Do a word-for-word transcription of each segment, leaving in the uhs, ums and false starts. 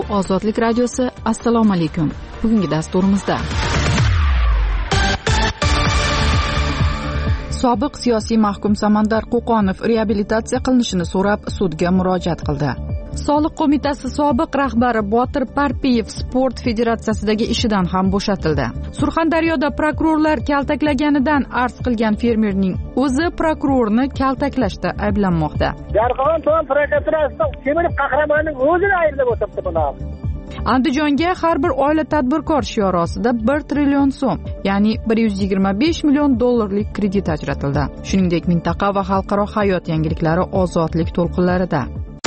Bu Ozodlik radiosi. Assalomu alaykum. Bugungi dasturimizda sobiq siyosiy mahkum Samandar Qo'qonov reabilitatsiya qilinishini so'rab sudga murojaat qildi. Soliq qo'mitasi sobiq rahbari Botir Parpiyev sport federatsiyasidagi ishidan ham bo'shatildi. Surxondaryoda prokurorlar kaltaklaganidan arz qilgan fermerning o'zi prokurorni kaltaklashda ayblanmoqda. Jarqon tuman prokuraturasida Temir Qahramonning o'zini ayblab o'tiribdi buni. Andijonga har bir oila tadbirkor shiori ostida bir trillion so'm, ya'ni bir yuz yigirma besh million dollarlik kredit ajratildi. Shuningdek, mintaqa va xalqaro hayot yangiliklari ozodlik to'lqinlarida.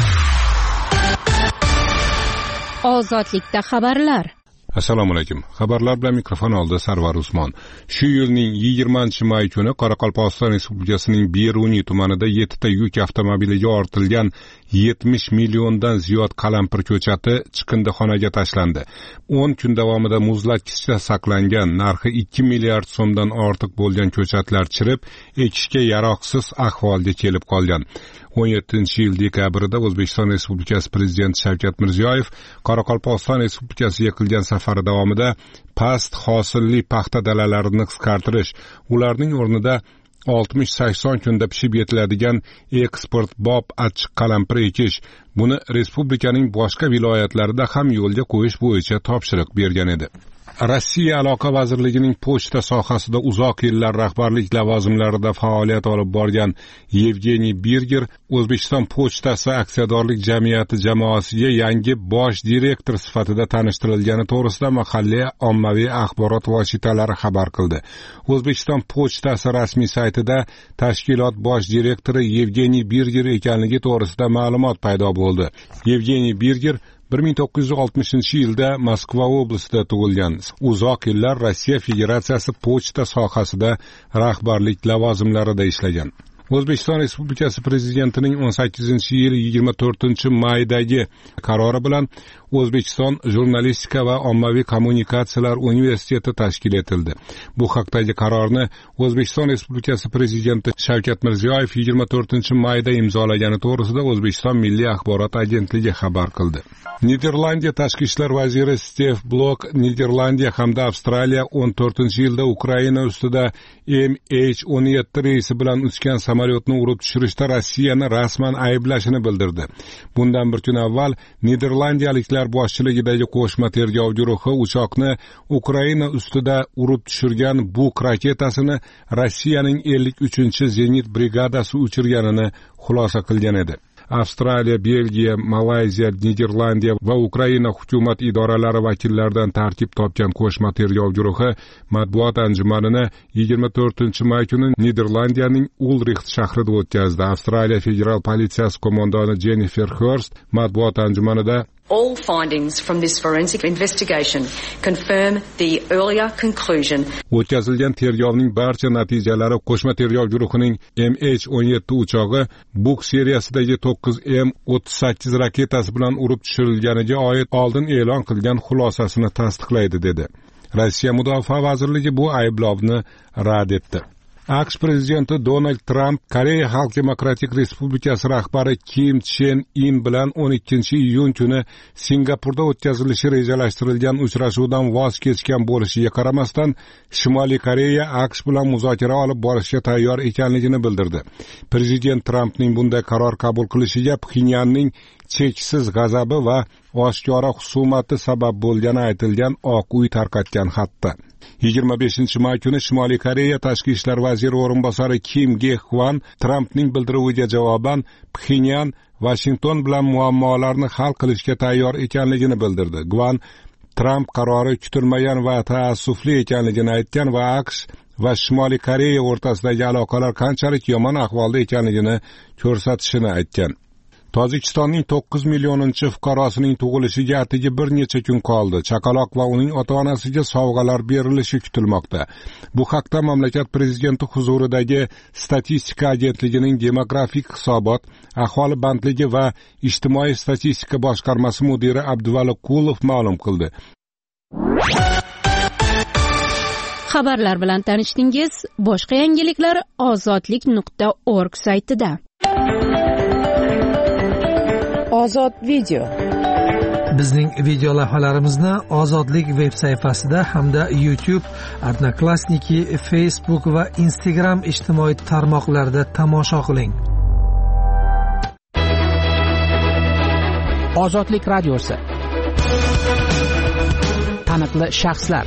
Ozodlikda xabarlar. Assalomu alaykum. Xabarlar bilan mikrofon oldi Sarvar Usmon. Shu yilning yigirmanchi may kuni Qoraqalpog'iston Respublikasining Beruniy tumanida yettita yuk avtomobiliga ortilgan yetmish milliondan ziyod qalampir ko'chati chiqindixonaga tashlandi. o'n kun davomida muzlatkichda saqlangan narxi ikki milliard so'mdan ortiq bo'lgan ko'chatlar chirib, ekishga yaroqsiz ahvolga kelib qolgan. o'n yettinchi yil dekabrida O'zbekiston Respublikasi Prezidenti Shavkat Mirziyoyev Qoraqalpog'iston Respublikasiga qilgan safari davomida past hosilli paxta dalalarini qisqartirish, ularning o'rnida oltmish sakson kunda pishib yetiladigan eksportbop achchiq qalampir ekish, buni respublikaning boshqa viloyatlarida ham yo'lga qo'yish bo'yicha topshiriq bergan edi. Rossiya Aloqa vazirligining pochta sohasida uzoq yillar rahbarlik lavozimlarida faoliyat olib borgan Yevgeniy Birger O'zbekiston pochtasi aksiyadorlik jamiyati jamoasiga yangi bosh direktor sifatida tanishtirilgani to'g'risida mahalliy ommaviy axborot vositalari xabar qildi. O'zbekiston pochtasi rasmiy saytida tashkilot bosh direktori Yevgeniy Birger ekanligi to'g'risida ma'lumot paydo bo'ldi. Yevgeniy Birger bir ming to'qqiz yuz oltmishinchi yilda Moskva oblasida tug'ilgan. Uzoq yillar Rossiya Federatsiyasi pochta sohasida rahbarlik lavozimlarida ishlagan. O'zbekiston Respublikasi Prezidentining o'n sakkizinchi yil yigirma to'rtinchi maydagi qarori bilan O'zbekiston Jurnalistika va ommaviy kommunikatsiyalar universiteti tashkil etildi. Bu haqdagi qarorni O'zbekiston Respublikasi Prezidenti Shavkat Mirziyoyev yigirma to'rtinchi mayda imzolagani to'g'risida O'zbekiston Milliy axborot agentligi xabar qildi. Niderlandiya tashqi ishlar vaziri Stef Blok Niderlandiya hamda Avstraliya o'n to'rtinchi yilda Ukraina ustida M H o'n yetti reysi bilan uchgan samolyotni urib tushirishda Rossiyani rasman ayblashini bildirdi. Bundan bir kun avval Niderlandiyaliklar boshchiligidagi qo'shma tergov guruhi uchoqni Ukraina ustida urib tushirgan Buk raketasini Rossiyaning ellik uchinchi zenit brigadasi uchirganini xulosa qilgan edi. Avstraliya, Belgiya, Malayziya, Niderlandiya va Ukraina hukumat idoralari vakillaridan tarkib topgan qo'shma tergov guruhi matbuot anjumanini yigirma to'rtinchi may kuni Niderlandiyaning Ulricht shahrida o'tkazdi. Avstraliya federal politsiyasi qo'mondoni Jennifer Hurst matbuot anjumanida All findings from this forensic investigation confirm the earlier conclusion. O'tkazilgan tergovning barcha natijalari qo'shma tergov guruhining M H o'n yetti uchog'i Buk seriyasidagi to'qqiz M o'ttiz sakkiz raketasi bilan urib tushirilganiga oid oldin e'lon qilgan xulosasini tasdiqlaydi dedi. Rossiya Mudofaa vazirligi bu ayblovni rad etdi. AQSh prezidenti Donald Trump Koreya Xalq Demokratik Respublikasi rahbari Kim Chen In bilan o'n ikkinchi iyun kuni Singapurda o'tkazilishi rejalashtirilgan uchrashuvdan voz kechgan bo'lishiga qaramasdan Shimoliy Koreya AQSh bilan muzokara olib borishga tayyor ekanligini bildirdi. Prezident Trumpning bunday qaror qabul qilishiga Pxenyanning cheksiz g'azabi va oshkora husumati sabab bo'lgani aytilgan Oq uy tarqatgan xatda. yigirma beshinchi may kuni Shimoliy Koreya tashqi ishlar vaziri o'rinbosari Kim Ge-hwan Trumpning bildiruviga javoban Pxenyan Washington bilan muammolarni hal qilishga tayyor ekanligini bildirdi. Gwan Trump qarori kutilmagan va taassufli ekanligini aytgan va AQSh va Shimoliy Koreya o'rtasidagi aloqalar qanchalik yomon ahvolda ekanligini ko'rsatishini aytgan. Tojikistonning to'qqiz millioninchi fuqarosining tug'ilishiga atigi bir necha kun qoldi. Chaqaloq va uning ota-onasiga sovg'alar berilishi kutilmoqda. Bu haqda mamlakat prezidenti huzuridagi Statistika agentligining demografik hisobot, aholi bandligi va ijtimoiy statistika boshqarmasi mudiri Abduvali Qulov ma'lum qildi. Xabarlar bilan tanishdingiz. Boshqa yangiliklar ozodlik nuqta org saytida. Ozod video. Bizning video lavhalarimizni Ozodlik veb sayfasida hamda YouTube, Odnoklassniki, Facebook va Instagram ijtimoiy tarmoqlarida tomosha qiling. Ozodlik radiosi. Taniqli shaxslar.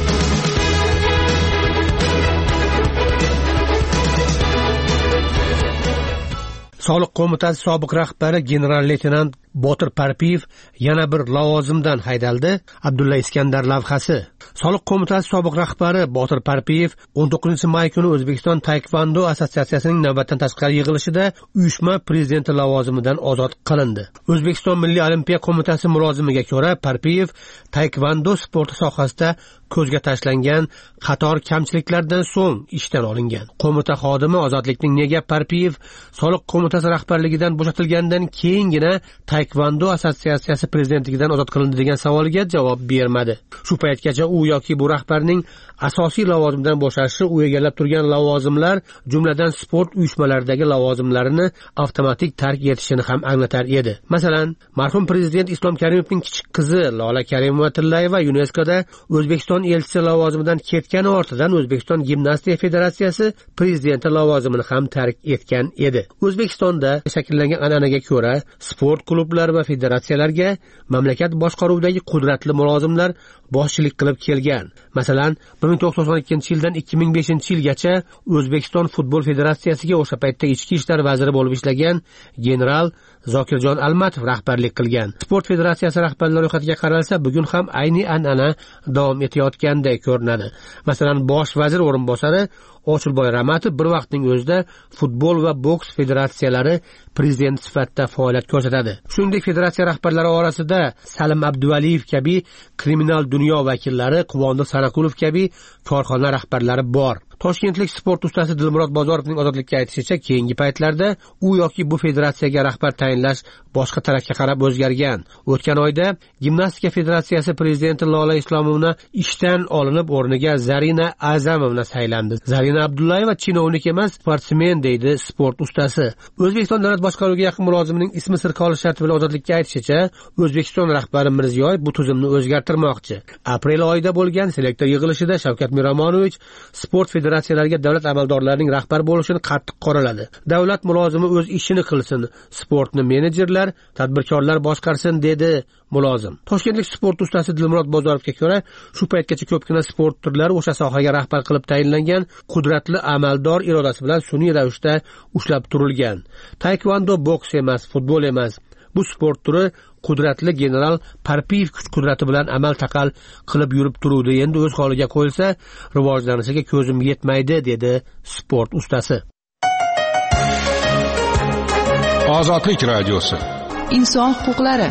Soliq qo'mitasi sobiq rahbari general-leytenant Botir Parpiyev yana bir lavozimdan haydaldi. Abdulla Iskandar lavhasi. Soliq qo'mitasi sobiq rahbari Botir Parpiyev o'n to'qqizinchi may kuni O'zbekiston Taekvondo assotsiatsiyasining navbatdan tashqari yig'ilishida uyushma prezidenti lavozimidan ozod qilindi. O'zbekiston Milliy olimpiya qo'mitasi mulozimiga ko'ra, Parpiyev taekvondo sporti sohasida ko'zga tashlangan qator kamchiliklardan so'ng ishdan olingan. Qo'mita xodimi ozodlikning nega Parpiyev soliq qo'mitasi rahbarligidan bo'shatilgandan keyingina Taekvondo assotsiatsiyasi prezidentligidan ozod qilindi degan savoliga javob bermadi. Shu paytgacha u yoki bu rahbarning asosiy lavozimdan bo'shashi u egallab turgan lavozimlar, jumladan sport uyushmalaridagi lavozimlarini avtomatik tark etishini ham anglatar edi. Masalan, marhum prezident Islom Karimovning kichik qizi Lola Karimova-Tillayeva YuNESKOda O'zbekiston elchisi lavozimidan ketgani ortidan O'zbekiston Gimnastiya federatsiyasi prezidenti lavozimini ham tark etgan edi. O'zbekistonda shakllangan an'anaga ko'ra, sport klublari va federatsiyalarga mamlakat boshqaruvidagi qudratli mulozimlar boshchilik qilib kelgan. Masalan, bir ming to'qson ikkinchi yildan ikki ming beshinchi yilgacha O'zbekiston futbol federatsiyasiga o'sha paytda ichki ishlar vaziri bo'lib ishlagan general Zokirjon Almatov rahbarlik qilgan. Sport federatsiyasi rahbarlari ro'yxatiga qaralsa, bugun ham ayni an'ana davom etayotganday ko'rinadi. Masalan, bosh vazir o'rinbosari Ochilboy Ramatov bir vaqtning o'zida futbol va boks federatsiyalari prezident sifatida faoliyat ko'rsatadi. Shuningdek, federatsiya rahbarlari orasida Salim Abduvaliyev kabi kriminal dunyo vakillari, Quvondiq Sanaqulov kabi korxona rahbarlari bor. Toshkentlik sport ustasi Dilmurod Bozorovning ozodlikka aytishicha, keyingi paytlarda u yoki bu federatsiyaga rahbar tayinlash boshqa tarafga qarab o'zgargan. O'tgan oyda Gimnastika federatsiyasi prezidenti Lola Islomovna ishdan olinib, o'rniga Zarina Azamovna saylandi. Zarina Abdullayeva chinovnik emas, sportsmen deydi sport ustasi. O'zbekiston davlat boshqaruviga yaqin mulozimining ismi sir qolish sharti bilan ozodlikka aytishicha, O'zbekiston rahbari Mirziyoyev bu tuzumni o'zgartirmoqchi. Aprel oyida bo'lgan selektor yig'ilishida Shavkat Miromonovich sport federatsiyalariga davlat amaldorlarining rahbar bo'lishini qattiq qoraladi. Davlat mulozimi o'z ishini qilsin, sportni menejerlar, tadbirkorlar boshqarsin dedi mulozim. Toshkentlik sport ustasi Dilmurod Bozorovga ko'ra, shu paytgacha ko'pgina sport turlari o'sha sohaga rahbar qilib tayinlangan qudratli amaldor irodasi bilan sun'iy ravishda ushlab turilgan. Taekvondo boks emas, futbol emas. Bu sport turi qudratli general Parpiyev kuch-qudrati bilan amal taqal qilib yurib turuvdi. Endi o'z holiga qo'yilsa, rivojlanishiga ko'zim yetmaydi, dedi sport ustasi. Ozodlik radiosi. Inson huquqlari.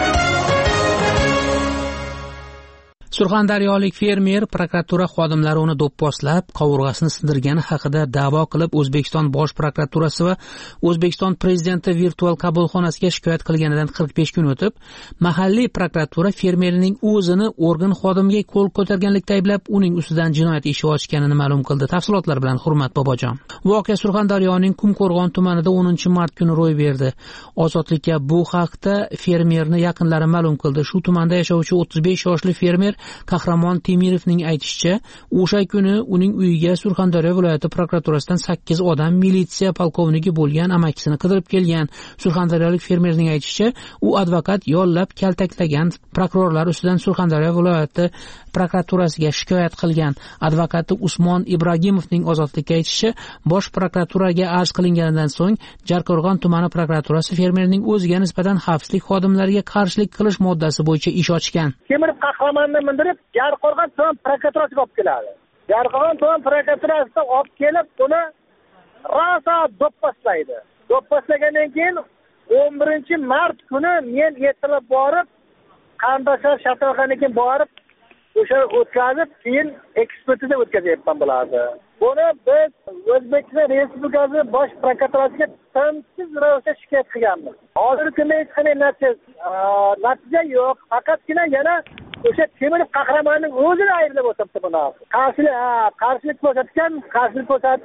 Surxondaryolik fermer prokuratura xodimlari uni do'pposlab, qovurg'asini sindirgani haqida da'vo qilib, O'zbekiston Bosh prokuraturasi va O'zbekiston Prezidenti virtual qabulxonasiga shikoyat qilganidan qirq besh kun o'tib, mahalliy prokuratura fermerning o'zini organ xodimiga qo'l ko'targanlikda ayblab, uning ustidan jinoyat ishi ochganini ma'lum qildi. Tafsilotlar bilan Hurmat Bobojon. Voqea Surxondaryoning Qumqo'rg'on tumanida o'ninchi mart kuni ro'y berdi. Ozodlikka bu haqda fermerni yaqinlari ma'lum qildi. Shu tumanda yashovchi o'ttiz besh yoshli fermer Qahramon Temirovning aytishicha, o'sha kuni uning uyiga Surxondaryo viloyati prokuraturasidan sakkiz odam militsiya polkovniki bo'lgan amakisini qidirib kelgan. Surxondaryolik fermerning aytishicha, u advokat yollab kaltaklagan, prokurorlar ustidan Surxondaryo viloyati prokuraturasiga shikoyat qilgan. Advokati Usmon Ibrogimovning ozodlikka aytishicha, Bosh prokuraturaga arz qilinganidan so'ng Jarqo'rg'on tumani prokuraturasi fermerning o'ziga nisbatan xavfsizlik xodimlariga qarshilik qilish moddasi bo'yicha ish ochgan. Kemirib Qahramonni mindirib, Jarqo'rg'on tuman prokuraturasiga olib keladi. Jarqo'rg'on tuman prokuraturasiga olib kelib, uni rosa do'pposlaydi. Do'pposlagandan keyin o'n birinchi mart kuni men ertalab borib, qarindoshlar shartnomaga borib, o'sha o'tkazib, keyin ekspertiza o'tkazyapman bo'ladi. Buni biz O'zbekiston Respublikasi Bosh prokuraturasiga tansiz ravishda shikoyat qilganmiz. Hozirgi kunda hech qanday natija yo'q. Faqatgina yana o'sha Temirov Qahramonning o'zini ayblab o'tiribdi buni. Qarshilik, qarshilik ko'rsatgan, qarshilik ko'rsatib,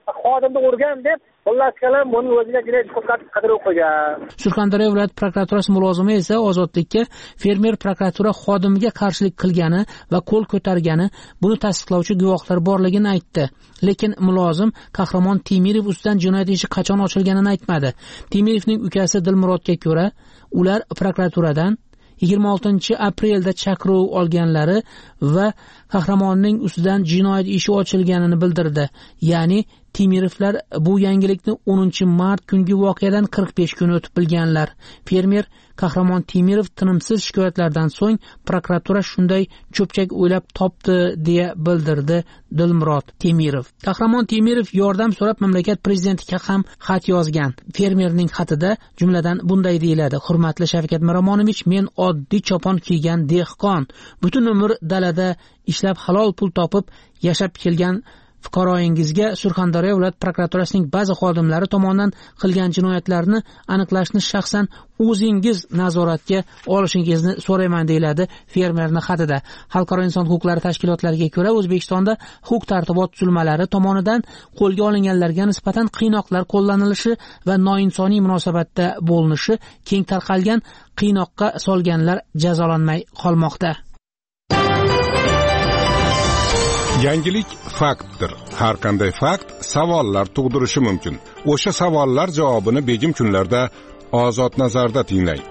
xodimni urgan deb xullas kalom buni o'ziga jinoyat qidiruv qo'ygan. Surxondaryo viloyat prokuraturasi mulozimi esa Ozodlikka fermer prokuratura xodimiga qarshilik qilgani va qo'l ko'targani, buni tasdiqlovchi guvohlar borligini aytdi. Lekin mulozim Qahramon Temirov ustidan jinoyat ishi qachon ochilganini aytmadi. Temirovning ukasi Dilmurodga ko'ra, ular prokuraturadan yigirma oltinchi aprelda chaqiruv olganlari va Qahramonning ustidan jinoyat ishi ochilganini bildirdi. Ya'ni Temirovlar bu yangilikni o'ninchi mart kungi voqeadan qirq besh kun o'tib bilganlar. Fermer Qahramon Temirov tinimsiz shikoyatlardan so'ng prokuratura shunday cho'pchak o'ylab topdi deya bildirdi Dilmurod Temirov. Qahramon Temirov yordam so'rab mamlakat prezidentiga ham xat yozgan. Fermerning xatida jumladan bunday deyiladi: Hurmatli Shavkat Miromonovich, men oddiy chopon kiygan dehqon, butun umr dalada ishlab halol pul topib yashab kelgan fuqaroyingizga Surxondaryo viloyat prokuraturasining ba'zi xodimlari tomonidan qilgan jinoyatlarni aniqlashni shaxsan o'zingiz nazoratga olishingizni so'rayman, deyiladi fermerning xatida. Xalqaro inson huquqlari tashkilotlariga ko'ra, O'zbekistonda huquq-tartibot tuzilmalari tomonidan qo'lga olinganlarga nisbatan qiynoqlar qo'llanilishi va noinsoniy munosabatda bo'linishi keng tarqalgan, qiynoqqa solganlar jazolanmay qolmoqda. Yangilik faktdir. Har qanday fakt savollar tug'dirishi mumkin. O'sha savollar javobini begim kunlarda Ozod nazarda tinglang.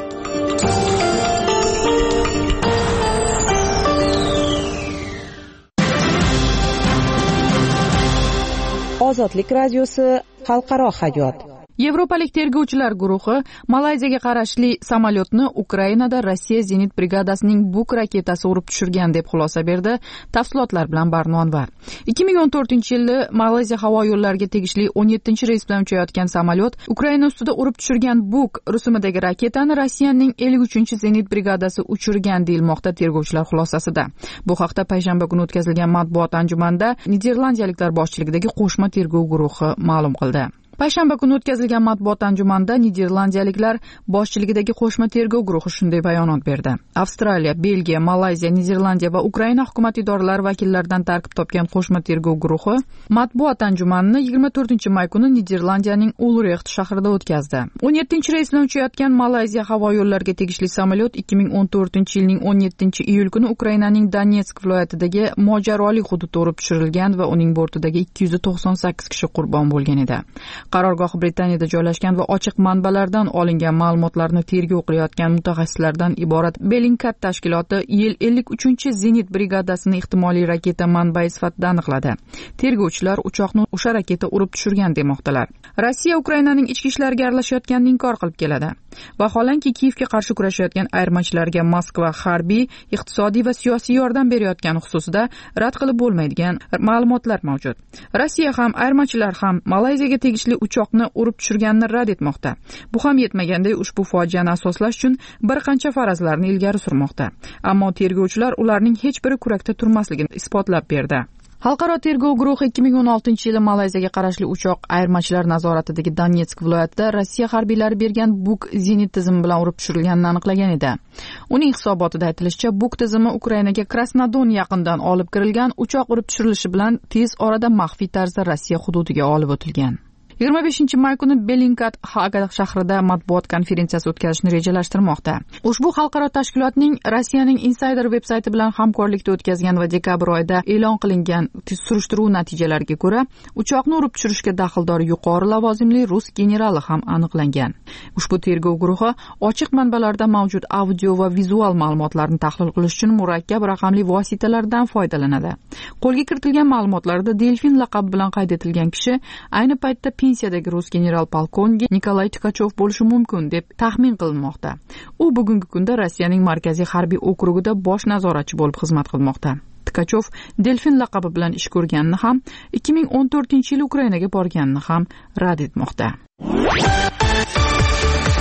Ozodlik radiosi xalqaro hayot. Yevropalik tergovchilar guruhi Malayziyaga qarashli samolyotni Ukrainada Rossiya zenit brigadasining Buk raketasi urib tushirgan deb xulosa berdi. Tafsilotlar bilan Barnonva. ikki ming o'n to'rtinchi yili Malayziya havo yo'llariga tegishli o'n yettinchi reys bilan uchayotgan samolyot Ukraina ustida urib tushirgan Buk rusumidagi raketani Rossiyaning ellik uchinchi zenit brigadasi uchirgan deyilmoqda tergovchilar xulosasida. Bu haqda payshanba kuni o'tkazilgan matbuot anjumanida niderlandiyaliklar boshchiligidagi qo'shma tergov guruhi ma'lum qildi. Payshanba kuni o'tkazilgan matbuot anjumanida niderlandiyaliklar boshchiligidagi qo'shma tergov guruhi shunday bayonot berdi. Avstraliya, Belgiya, Malayziya, Niderlandiya va Ukraina hukumat idoralari vakillaridan tarkib topgan qo'shma tergov guruhi matbuot anjumanini yigirma to'rtinchi may kuni Niderlandiyaning Ulrecht shahrida o'tkazdi. o'n yettinchi reys bilan uchayotgan Malayziya havo yo'llariga tegishli samolyot ikki ming o'n to'rtinchi yilning o'n yettinchi iyul kuni Ukrainaning Donetsk viloyatidagi mojaroli hududda urib tushirilgan va uning bortidagi ikki yuz to'qson sakkiz kishi qurbon bo'lgan edi. Qarorgoh Britaniyada joylashgan va ochiq manbalardan olingan ma'lumotlarni tergov qilayotgan mutaxassislardan iborat Bellingcat tashkiloti yil ellik uchinchi zenit brigadasini ehtimoliy raketa manbai sifatida aniqladi. Tergovchilar uchoqni o'sha raketa urib tushirgan demoqdalar. Rossiya Ukrainaning ichki ishlariga aralashayotganini inkor qilib keladi. Vaholanki Kiyevga qarshi kurashayotgan ayirmachilarga Moskva harbiy, iqtisodiy va siyosiy yordam berayotgani xususida rad qilib bo'lmaydigan ma'lumotlar mavjud. Rossiya ham ayirmachilar ham Malayziyaga tegishli uchoqni urib tushirganini rad etmoqda. Bu ham yetmaganday ushbu fojiani asoslash uchun bir qancha farazlarni ilgari surmoqda. Ammo tergovchilar ularning hech biri kurakda turmasligini isbotlab berdi. Xalqaro tergov guruhi ikki ming o'n oltinchi yili Malayziyaga qarashli uchoq ayirmachilar nazoratidagi Donetsk viloyatida Rossiya harbiylari bergan Buk zenit tizimi bilan urib tushirilganini aniqlagan edi. Uning hisobotida aytilishicha, Buk tizimi Ukrainaga Krasnodon yaqinidan olib kirilgan, uchoq urib tushirilishi bilan tez orada maxfiy tarzda Rossiya hududiga olib o'tilgan. yigirma beshinchi may kuni Bellingcat Haga shahrida matbuot konferensiyasi o'tkazishni rejalashtirmoqda. Ushbu xalqaro tashkilotning Rossiyaning Insider veb-sayti bilan hamkorlikda o'tkazgan va dekabr oyida e'lon qilingan surishtiruv natijalariga ko'ra, uchoqni urib tushirishga daxldor yuqori lavozimli rus generali ham aniqlangan. Ushbu tergov guruhi ochiq manbalarda mavjud audio va vizual ma'lumotlarni tahlil qilish uchun murakkab raqamli vositalardan foydalanadi. Qo'lga kiritilgan ma'lumotlarda Delfin laqabi bilan qayd etilgan kishi ayni paytda pensiyadagi rus general-polkovnik Nikolay Tkachov bo'lishi mumkin deb taxmin qilinmoqda. U bugungi kunda Rossiyaning markaziy harbiy okrugida bosh nazoratchi bo'lib xizmat qilmoqda. Tkachov Delfin laqabi bilan ish ko'rganini ham, ikki ming o'n to'rtinchi yil Ukrainaga borganini ham rad etmoqda.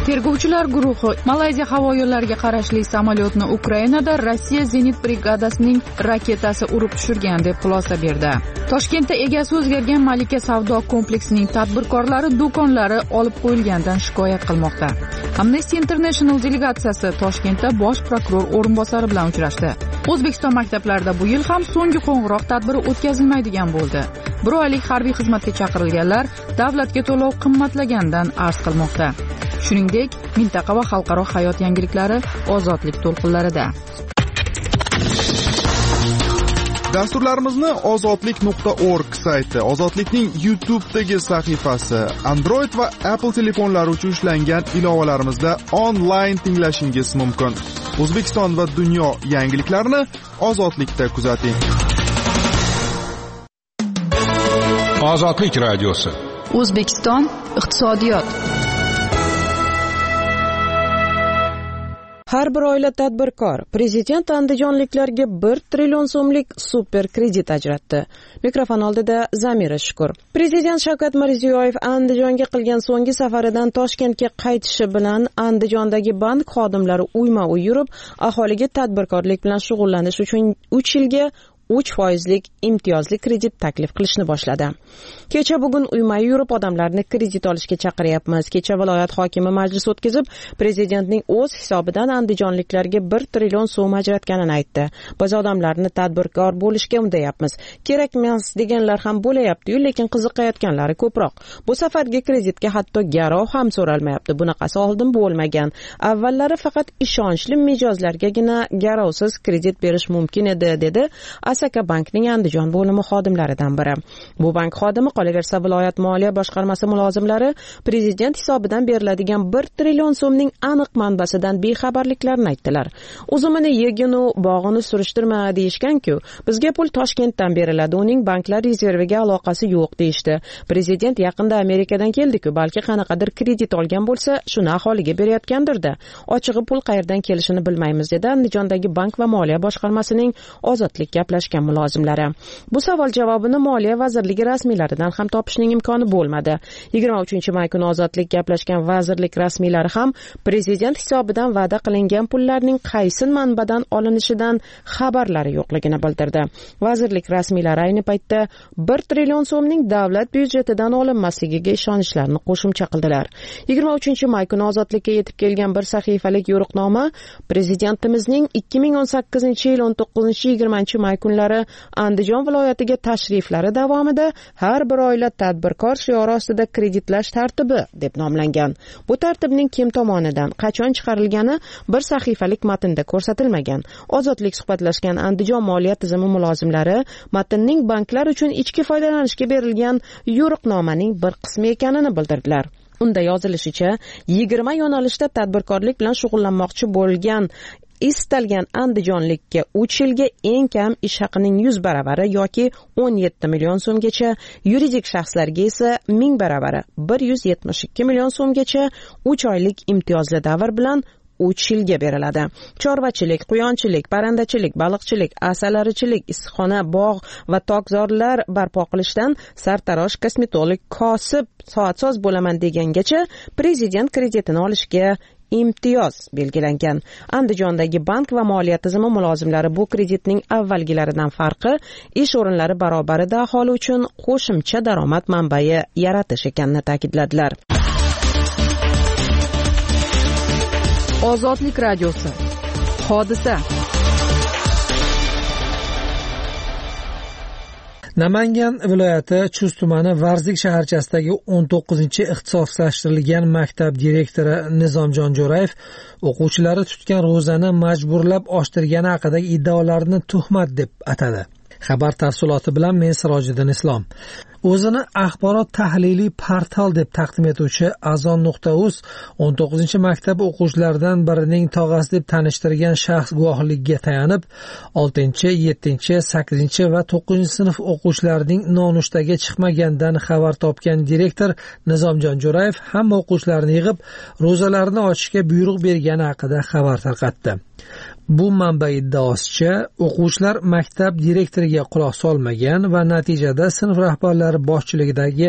Tergovchilar guruhi Malayziya havo yo'llariga qarashli samolyotni Ukrainada Rossiya zenit brigadasining raketasi urib tushirgan deb xulosa berdi. Toshkentda egasi o'zgargan Malika savdo kompleksining tadbirkorlari do'konlari olib qo'yilgandan shikoyat qilmoqda. Amnesty International delegatsiyasi Toshkentda bosh prokuror o'rinbosari bilan uchrashdi. O'zbekiston maktablarida bu yil ham so'nggi qo'ng'iroq tadbiri o'tkazilmaydigan bo'ldi. Bir oylik harbiy xizmatga chaqirilganlar davlatga to'lov qimmatlagandan arz qilmoqda. Shuningdek, mintaqa va xalqaro hayot yangiliklari ozodlik to'lqinlarida. Dasturlarimizni ozodlik nuqta org sayti, Ozodlikning YouTube'dagi sahifasi, Android va Apple telefonlari uchun ishlangan ilovalarimizda onlayn tinglashingiz mumkin. O'zbekiston va dunyo yangiliklarini Ozodlikda kuzating. Ozodlik radiosi. O'zbekiston iqtisodiyot. Har bir oila tadbirkor. Prezident andijonliklarga bir trillion so'mlik super kredit ajratdi. Mikrofon oldida Zamira Shukur. Prezident Shavkat Mirziyoyev Andijonga qilgan so'nggi safaridan Toshkentga qaytishi bilan Andijondagi bank xodimlari uyma-uy yurib, aholiga tadbirkorlik bilan shug'ullanish uchun uch yilga uch foizlik imtiyozli kredit taklif qilishni boshladi. Kecha bugun uyma yurib odamlarni kredit olishga chaqiryapmiz. Kecha viloyat hokimi majlis o'tkazib, prezidentning o'z hisobidan andijonliklarga bir trillion so'm ajratganini aytdi. Biz odamlarni tadbirkor bo'lishga undayapmiz. Kerak emas deganlar ham bo'layapti-yu, lekin qiziqayotganlari ko'proq. Bu safargi kreditga hatto garov ham so'ralmayapti. Bunaqasi oldin bo'lmagan. Avvallari faqat ishonchli mijozlargagina garovsiz kredit berish mumkin edi, dedi Asaka bankning Andijon bo'limi xodimlaridan biri. Bu bank xodimi qolaversa viloyat moliya boshqarmasi mulozimlari prezident hisobidan beriladigan bir trillion so'mning aniq manbasidan bexabarliklarini aytdilar. Uzumini yeginu bog'ini surishtirma deyishgan-ku, bizga pul Toshkentdan beriladi, uning banklar rezerviga aloqasi yo'q deyishdi. Prezident yaqinda Amerikadan keldi-ku, balki qanaqadir kredit olgan bo'lsa, shuni aholiga berayotgandir-da. Ochig'i pul qayerdan kelishini bilmaymiz, dedi Andijondagi bank va moliya boshqarmasining ozodlik gaplashgan mulozimlari. Bu savol javobini Moliya vazirligi rasmiylaridan ham topishning imkoni bo'lmadi. yigirma uchinchi may kuni ozodlik gaplashgan vazirlik rasmiylari ham prezident hisobidan va'da qilingan pullarning qaysi manbadan olinishidan xabarlari yo'qligini bildirdi. Vazirlik rasmiylari ayni paytda bir trillion so'mning davlat byudjetidan olinmasligiga ishonchlarini qo'shimcha qildilar. yigirma uchinchi may kuni ozodlikka yetib kelgan bir sahifalik yo'riqnoma prezidentimizning ikki ming o'n sakkizinchi yil o'n to'qqizinchi yigirmanchi may kunlari Andijon viloyatiga tashriflari davomida har bir oila tadbirkor shiori ostida kreditlash tartibi deb nomlangan. Bu tartibning kim tomonidan, qachon chiqarilgani bir sahifalik matnda ko'rsatilmagan. Ozodlik suhbatlashgan Andijon moliya tizimi mulozimlari matnning banklar uchun ichki foydalanishga berilgan yo'riqnomaning bir qismi ekanini bildirdilar. Unda yozilishicha, yigirma yo'nalishda tadbirkorlik bilan shug'ullanmoqchi bo'lgan istalgan andijonlikka uch yilga eng kam ish haqining yuz baravari yoki o'n yetti million so'mgacha, yuridik shaxslarga esa ming baravari bir yuz yetmish ikki million so'mgacha uch oylik imtiyozli davr bilan uch yilga beriladi. Chorvachilik, quyonchilik, parrandachilik, baliqchilik, asalarichilik, issiqxona, bog' va tokzorlar barpo qilishdan sartarosh, kosmetolog, kosib, soatsoz bo'laman degangacha prezident kreditini olishga imtiyoz belgilangan. Andijondagi bank va moliya tizimi mulozimlari bu kreditning avvalgilaridan farqi ish o'rinlari barobarida aholi uchun qo'shimcha daromad manbai yaratish ekanini ta'kidladilar. Ozodlik radiosi. Hodisa. Namangan viloyati Chust tumani Varzik shaharchasidagi o'n to'qqizinchi ixtisoslashtirilgan maktab direktori Nizomjon Jo'rayev o'quvchilari tutgan ro'zani majburlab ochtirgani haqidagi iddaolarni tuhmat deb atadi. Xabar tafsiloti bilan men Sirojiddin Islom. O'zini axborot tahliliy portal deb taqdim etuvchi azon nuqta uz o'n to'qqizinchi maktab o'quvchilaridan birining tog'asi deb tanishtirgan shaxs guvohligiga tayanib, oltinchi, yettinchi, sakkizinchi va to'qqizinchi sinf o'quvchilarining nonushtaga chiqmaganidan xabar topgan direktor Nizomjon Jo'rayev hamma o'quvchilarni yig'ib, ro'zalarini ochishga buyruq bergani haqida xabar tarqatdi. Bu manba iddaosicha, o'quvchilar maktab direktoriga quloq solmagan va natijada sinf rahbarlari boshchiligidagi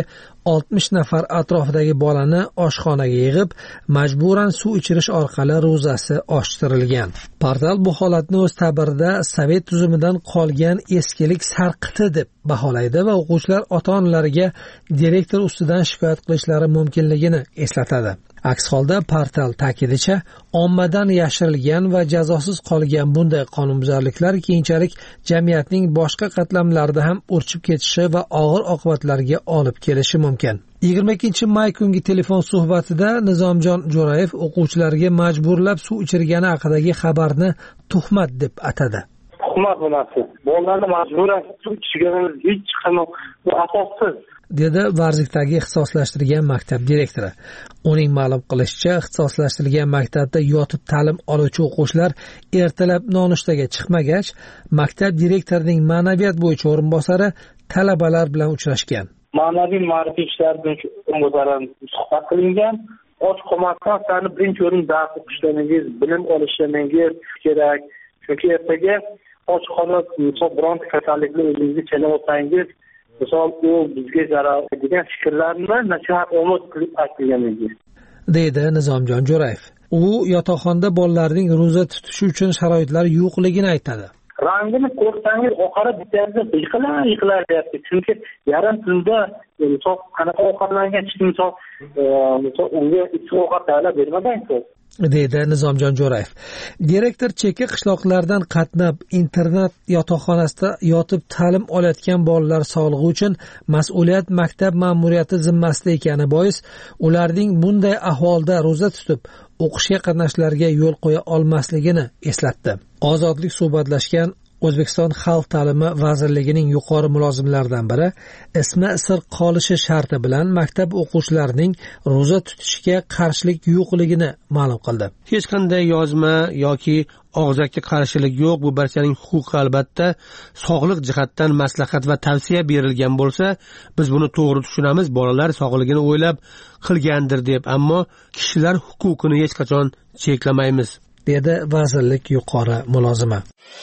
oltmish nafar atrofidagi bolani oshxonaga yig'ib, majburan suv ichirish orqali ro'zasi ochtirilgan. Portal bu holatni o'z ta'birida Sovet tuzumidan qolgan eskilik sarqiti deb baholaydi va o'quvchilar ota-onalariga direktor ustidan shikoyat qilishlari mumkinligini eslatadi. Aks holda portal ta'kidicha, ommadan yashirilgan va jazosiz qolgan bunday qonunbuzarliklar keyinchalik jamiyatning boshqa qatlamlarida ham urchib ketishi va og'ir oqibatlarga olib kelishi mumkin. yigirma ikkinchi may kungi telefon suhbatida Nizomjon Jo'rayev o'quvchilarga majburlab suv ichirgani haqidagi xabarni tuhmat deb atadi. Tuhmat bo'ladi. Bolalarni majburan suv ichirganimiz hech qanday asossiz, dedi Varzikdagi ixtisoslashtirilgan maktab direktori. Uning ma'lum qilishicha, ixtisoslashtirilgan maktabda yotib ta'lim oluvchi o'quvchilar ertalab nonushtaga chiqmagach, maktab direktorining ma'naviyat bo'yicha o'rinbosari talabalar bilan uchrashgan. Ma'naviy ma'rifiy ishlar bo'yicha o'rinbosarlar suhbat qilingan. Och qolmasdan sizlarni birinchi o'rin dars o'qishlaringiz, bilim olishlaringiz kerak. Chunki ertaga och qolib, misol biron kasallikni o'zingizga chala olsangiz, misol u bizga zarar degan fikrlarni nasihat omad qilib aytilganingiz, deydi Nizomjon Jo'rayev. U yotoqxonada bolalarning ro'za tutishi uchun sharoitlar yo'qligini aytadi. Rangini ko'rsangiz oxiri bittasi yiqilar yiqilar deyapti. Chunki yarim tunda misol qanaqa ovqatlangan chiqdi, misol misol unga issiq ovqat tayyorlab bermagan-ku, deydi Nizomjon Jo'rayev. Direktor chekka qishloqlardan qatnab internat yotoqxonasida yotib ta'lim olayotgan bolalar sog'lig'i uchun mas'uliyat maktab ma'muriyati zimmasida ekani bois, ularning bunday ahvolda ro'za tutib o'qishga qatnashlarga yo'l qo'ya olmasligini eslatdi. Ozodlik suhbatlashgan O'zbekiston Xalq ta'limi vazirligining yuqori mulozimlaridan biri ismi sir qolishi sharti bilan maktab o'quvchilarining ro'za tutishiga qarshilik yo'qligini ma'lum qildi. Hech qanday yozma yoki og'zaki qarshilik yo'q, bu barchaning huquqi. Albatta, sog'liq jihatdan maslahat va tavsiya berilgan bo'lsa, biz buni to'g'ri tushunamiz, bolalar sog'ligini o'ylab qilgandir deb, ammo kishilar huquqini hech qachon cheklamaymiz, dedi vazirlik yuqori mulozimi.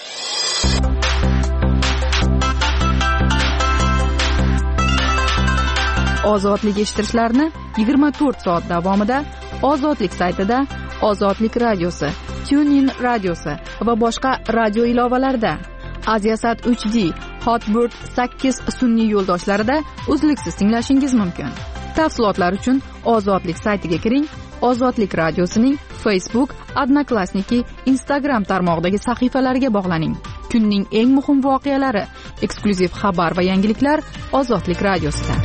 Ozodlik eshittirishlarni yigirma to'rt soat davomida Ozodlik saytida, Ozodlik radiosi, TuneIn radiosi va boshqa radio ilovalarida, Aziasat uch D, Hotbird sakkiz sun'iy yo'ldoshlarida uzluksiz tinglashingiz mumkin. Tafsilotlar uchun Ozodlik saytiga kiring. Ozodlik radiosining Facebook, Odnoklassniki, Instagram tarmog'idagi sahifalariga bog'laning. Kunning eng muhim voqealari, eksklyuziv xabar va yangiliklar Ozodlik radiosida.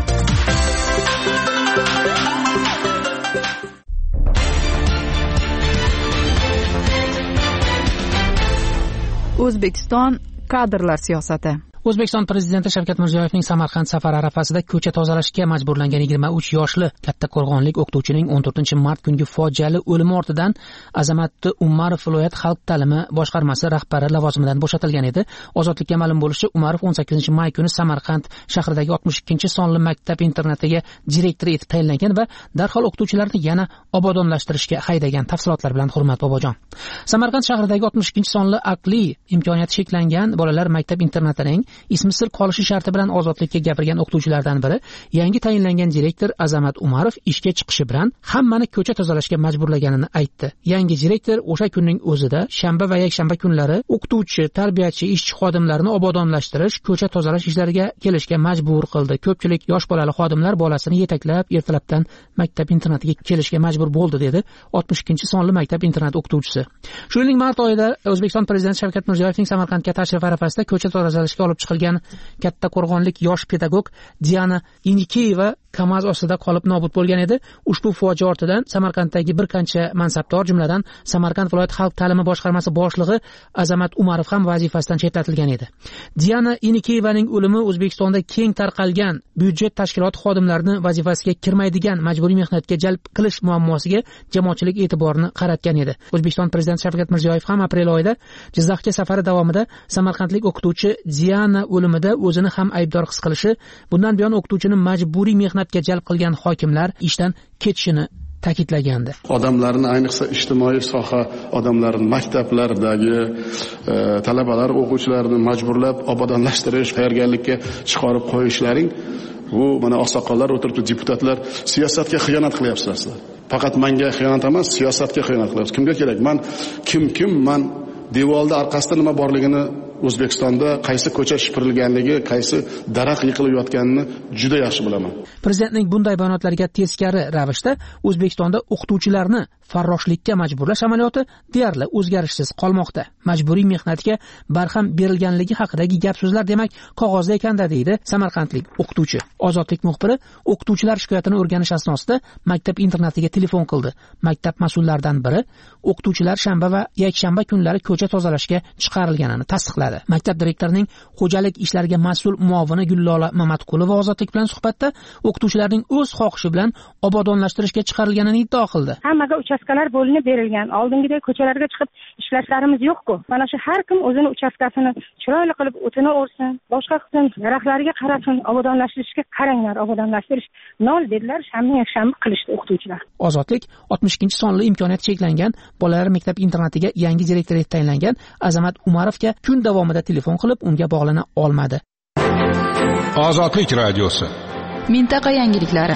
O'zbekiston kadrlar siyosati. O'zbekiston prezidenti Shavkat Mirziyoyevning Samarqand safari arafasida ko'cha tozalashga majburlangan yigirma uch yoshli kattaqo'rg'onlik o'qituvchining o'n to'rtinchi mart kungi fojiali o'limi ortidan Azamat Umarov viloyat xalq ta'limi boshqarmasi rahbari lavozimidan bo'shatilgan edi. Ozodlikka ma'lum bo'lishicha, Umarov o'n sakkizinchi may kuni Samarqand shahridagi oltmish ikkinchi sonli maktab internatiga direktor etib tayinlangan va darhol o'qituvchilarni yana obodonlashtirishga haydagan. Tafsilotlar bilan Hurmat Bobojon. Samarqand shahridagi oltmish ikkinchi sonli aqliy imkoniyati cheklangan bolalar maktab internatining ismi sir qolishi sharti bilan ozodlikka gapirgan o'qituvchilardan biri yangi tayinlangan direktor Azamat Umarov ishga chiqishi bilan hammani ko'cha tozalashga majburlaganini aytdi. Yangi direktor o'sha kunning o'zida shanba va yakshanba kunlari o'qituvchi, tarbiyachi, ishchi xodimlarni obodonlashtirish, ko'cha tozalash ishlariga kelishga majbur qildi. Ko'pchilik yosh bolali xodimlar bolasini yetaklab ertalabdan maktab internatiga kelishga majbur bo'ldi, dedi oltmish ikkinchi sonli maktab internat o'qituvchisi. Shuningdek, mart oyida O'zbekiston prezidenti Shavkat Mirziyoyevning Samarqandga tashrif arafasida ko'cha tozalashga olib chiqilgan kattaqo'rg'onlik yosh pedagog Diana Inikeyeva Kamaz ostida qolib nobud bo'lgan edi. Ushbu fojia ortidan Samarqanddagi bir qancha mansabdor, jumladan Samarqand viloyat xalq ta'limi boshqarmasi boshlig'i Azamat Umarov ham vazifasidan chetlatilgan edi. Diana Inikeyevaning o'limi O'zbekistonda keng tarqalgan byudjet tashkiloti xodimlarini vazifasiga kirmaydigan majburiy mehnatga jalb qilish muammosiga jamoatchilik e'tiborini qaratgan edi. O'zbekiston prezidenti Shavkat Mirziyoyev ham aprel oyida Jizzaxga safari davomida samarqandlik o'qituvchi Diana o'limida o'zini ham aybdor his qilishi, bundan buyon o'qituvchini majburiy mehnatga jalb qilgan hokimlar ishdan ketishini ta'kidlagandi. Odamlarni, ayniqsa ijtimoiy soha odamlarini maktablardagi e, talabalar, o'quvchilarni majburlab obodonlashtirish, tayyorgarlikka chiqarib qo'yishlaring, bu mana oqsoqollar o'tiribdi, deputatlar siyosatga xiyonat qilyapsizlar sizlar. Faqat menga xiyonat emas, siyosatga xiyonat qilyapsiz. Kimga kerak? Men kim kim men devorda orqasida nima borligini, O'zbekistonda qaysi ko'cha shipirilganligi, qaysi daraxt yiqilib yotganini juda yaxshi bilaman. Prezidentning bunday bayonotlariga teskari ravishda O'zbekistonda o'qituvchilarni farroshlikka majburlash amaliyoti deyarli o'zgarishsiz qolmoqda. Majburiy mehnatga barham berilganligi haqidagi gap-so'zlar demak qog'ozda ekanda, deydi samarqandlik o'qituvchi. Ozodlik muxbiri o'qituvchilar shikoyatini o'rganish asnosida maktab internatiga telefon qildi. Maktab mas'ullaridan biri o'qituvchilar shanba va yakshanba kunlari ko'cha tozalashga chiqarilganini tasdiqladi. Maktab direktorining xo'jalik ishlariga mas'ul muovini Gullola Mamatqulova Ozodlik bilan suhbatda o'qituvchilarning o'z xohishi bilan obodonlashtirishga chiqarilganini iddao qildi. Hammaga uchastkalar bo'linib berilgan. Oldingidek ko'chalarga chiqib ishlashlarimız yo'q-ku. Mana shu har kim o'zini uchastkasini chiroyli qilib o'tini o'rsin, boshqa qilsin, daraxtlarga qarasin, obodonlashtirishga qaranglar, obodonlashtirish nol dedilar, shanba yakshanba qilishdi o'qituvchilar. Ozodlik oltmish ikkinchi sonli imkoniyati cheklangan bolalar maktab internatiga yangi direktor etib tayinlangan Azamat Umarovga kun davomida telefon qilib unga bog'lana olmadi. Ozodlik radiosi. Mintaqa yangiliklari.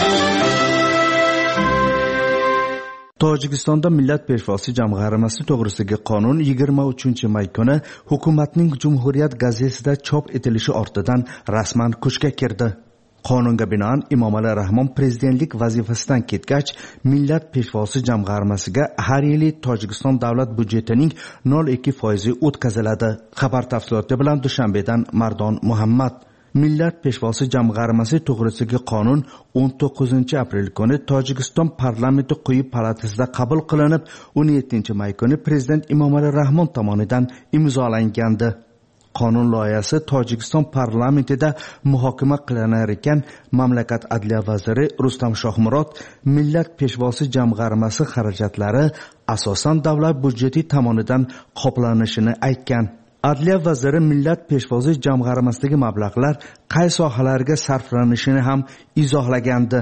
Tojikistonda Millat Peshvosi jamg'armasi to'g'risidagi qonun yigirma uchinchi may kuni hukumatning Jumhuriyat gazetasida chop etilishi ortidan rasman kuchga kirdi. Qonunga binoan Emomali Rahmon prezidentlik vazifasidan ketgach, Millat Peshvosi jamg'armasiga har yili Tojikiston davlat byudjetining nol ikki foizi o'tkaziladi. Xabar tafsiloti bilan Dushanbedan Mardon Muhammad. Millat Peshvosi jamg'armasi to'g'risidagi qonun o'n to'qqizinchi aprel kuni Tojikiston parlamenti quyi palatasida qabul qilinib, o'n yettinchi may kuni prezident Emomali Rahmon tomonidan imzolangandi. Qonun loyihasi Tojikiston parlamentida muhokama qilinar ekan, mamlakat adliya vaziri Rustam Shohmurod Millat Peshvosi jamg'armasi xarajatlari asosan davlat byudjeti tomonidan qoplanishini aytgan. Adliya vaziri Millat Peshvosi jamg'armasidagi mablag'lar qay sohalarga sarflanishini ham izohlagandi.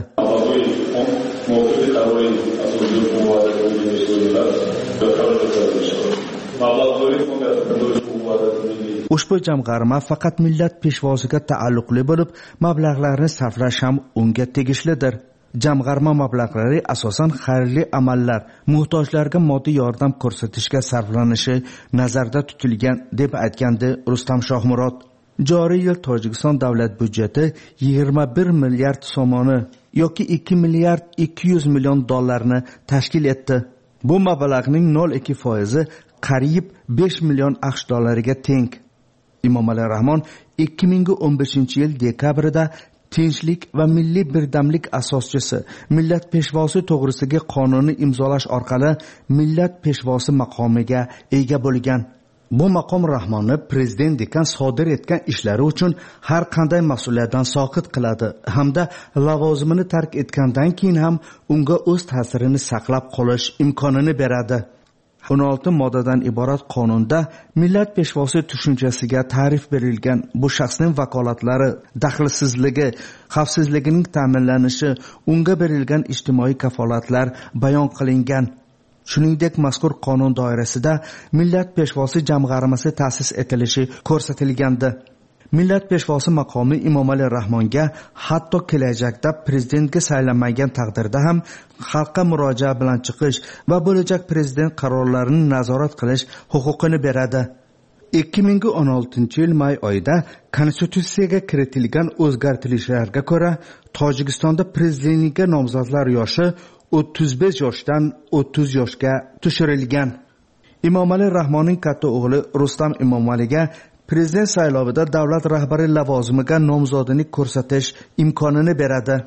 Ushbu jamg'arma faqat Millat Peshvosiga taalluqli bo'lib, mablag'larni sarflash ham unga tegishlidir. Jamg'arma mablag'lari asosan xayrli amallar, muhtojlarga moddiy yordam ko'rsatishga sarflanishi nazarda tutilgan deb aytgandi Rustam Shohmurod. Joriy yil Tojikiston davlat byudjeti yigirma bir milliard somoni yoki ikki milliard ikki yuz million dollarni tashkil etdi. Bu mablag'ning nol ikki foizi qariyb besh million aqsh dollariga teng. Emomali Rahmon ikki ming o'n beshinchi yil dekabrida tinchlik va milliy birdamlik asoschisi Millat Peshvosi to'g'risidagi qonunni imzolash orqali Millat Peshvosi maqomiga ega bo'lgan. Bu maqom Rahmonni prezident dekan sodir etgan ishlari uchun har qanday mas'uliyatdan soqit qiladi hamda lavozimini tark etgandan keyin ham unga o'z ta'sirini saqlab qolish imkonini beradi. o'n olti moddadan iborat qonunda Millat Peshvosi tushunchasiga ta'rif berilgan. Bu shaxsning vakolatlari, daxlsizligi, xavfsizligining ta'minlanishi, unga berilgan ijtimoiy kafolatlar bayon qilingan. Shuningdek, mazkur qonun doirasida Millat Peshvosi jamg'armasi ta'sis etilishi ko'rsatilgandi. Millat Peshvosi maqomi Emomali Rahmonga hatto kelajakda prezidentga saylanmagan taqdirda ham xalqqa murojaat bilan chiqish va bo'lajak prezident qarorlarini nazorat qilish huquqini beradi. ikki ming o'n oltinchi yil may oyida konstitutsiyaga kiritilgan o'zgartirishlarga ko'ra Tojikistonda prezidentlikka nomzodlar yoshi o'ttiz besh yoshdan o'ttiz yoshga tushirilgan. Emomali Rahmonning katta o'g'li Rustam Emomaliga prezident saylovida davlat rahbari lavozimiga nomzodini ko'rsatish imkonini beradi.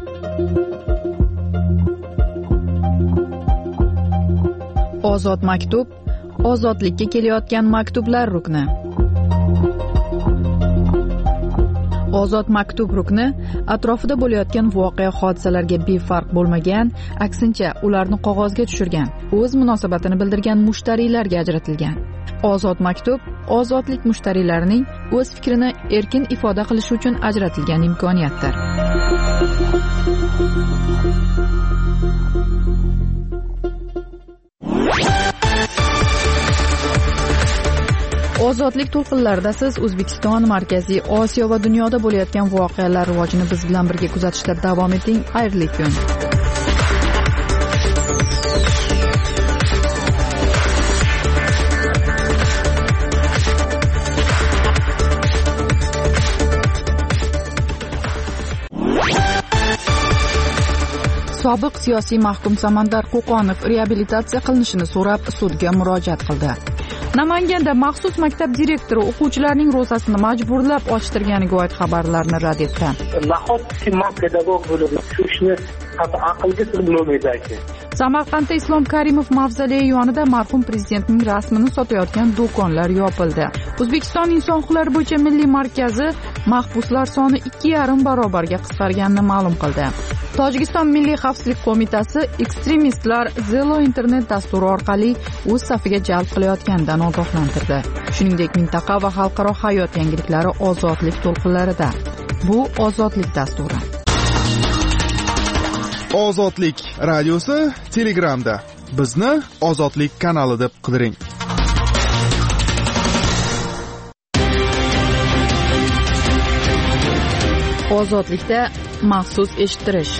Ozod maktub, ozodlikka kelayotgan maktublar rukni. Ozod maktub rukni atrofida bo'layotgan voqea hodisalarga befarq bo'lmagan, aksincha ularni qog'ozga tushirgan, o'z munosabatini bildirgan mushtariylarga ajratilgan. Ozod maktub ozodlik mushtariylarining o'z fikrini erkin ifoda qilishi uchun ajratilgan imkoniyatdir. ozodlik to'lqinlarida siz O'zbekiston, Markaziy Osiyo va dunyoda bo'layotgan voqealar rivojini biz bilan birga kuzatishda davom eting. Xayrli kun. Sobiq siyosiy mahkum Samandar Qo'qonov reabilitatsiya qilinishini so'rab sudga murojaat qildi. Namanganda maxsus maktab direktori o'quvchilarning ro'zasini majburlab ochtirganiga oid xabarlarni rad etdi. Nahotki men pedagog bo'lib shu ishni aqlga sig'maydi. Samarqandda Islom Karimov mavzoleyi yonida marhum prezidentning rasmini sotayotgan do'konlar yopildi. O'zbekiston Inson huquqlari bo'yicha milliy markazi mahbuslar soni ikki yarim barobarga qisqarganini ma'lum qildi. Tojikiston Milliy xavfsizlik qo'mitasi ekstremistlar Zelo internet dasturi orqali o'z safiga jalb qilayotganidan ogohlantirdi. Shuningdek, mintaqa va xalqaro hayot yangiliklari ozodlik to'lqinlarida. Bu ozodlik dasturi. Ozodlik radiosi Telegramda. Bizni Ozodlik kanali deb qidiring. Ozodlikda maxsus eshittirish.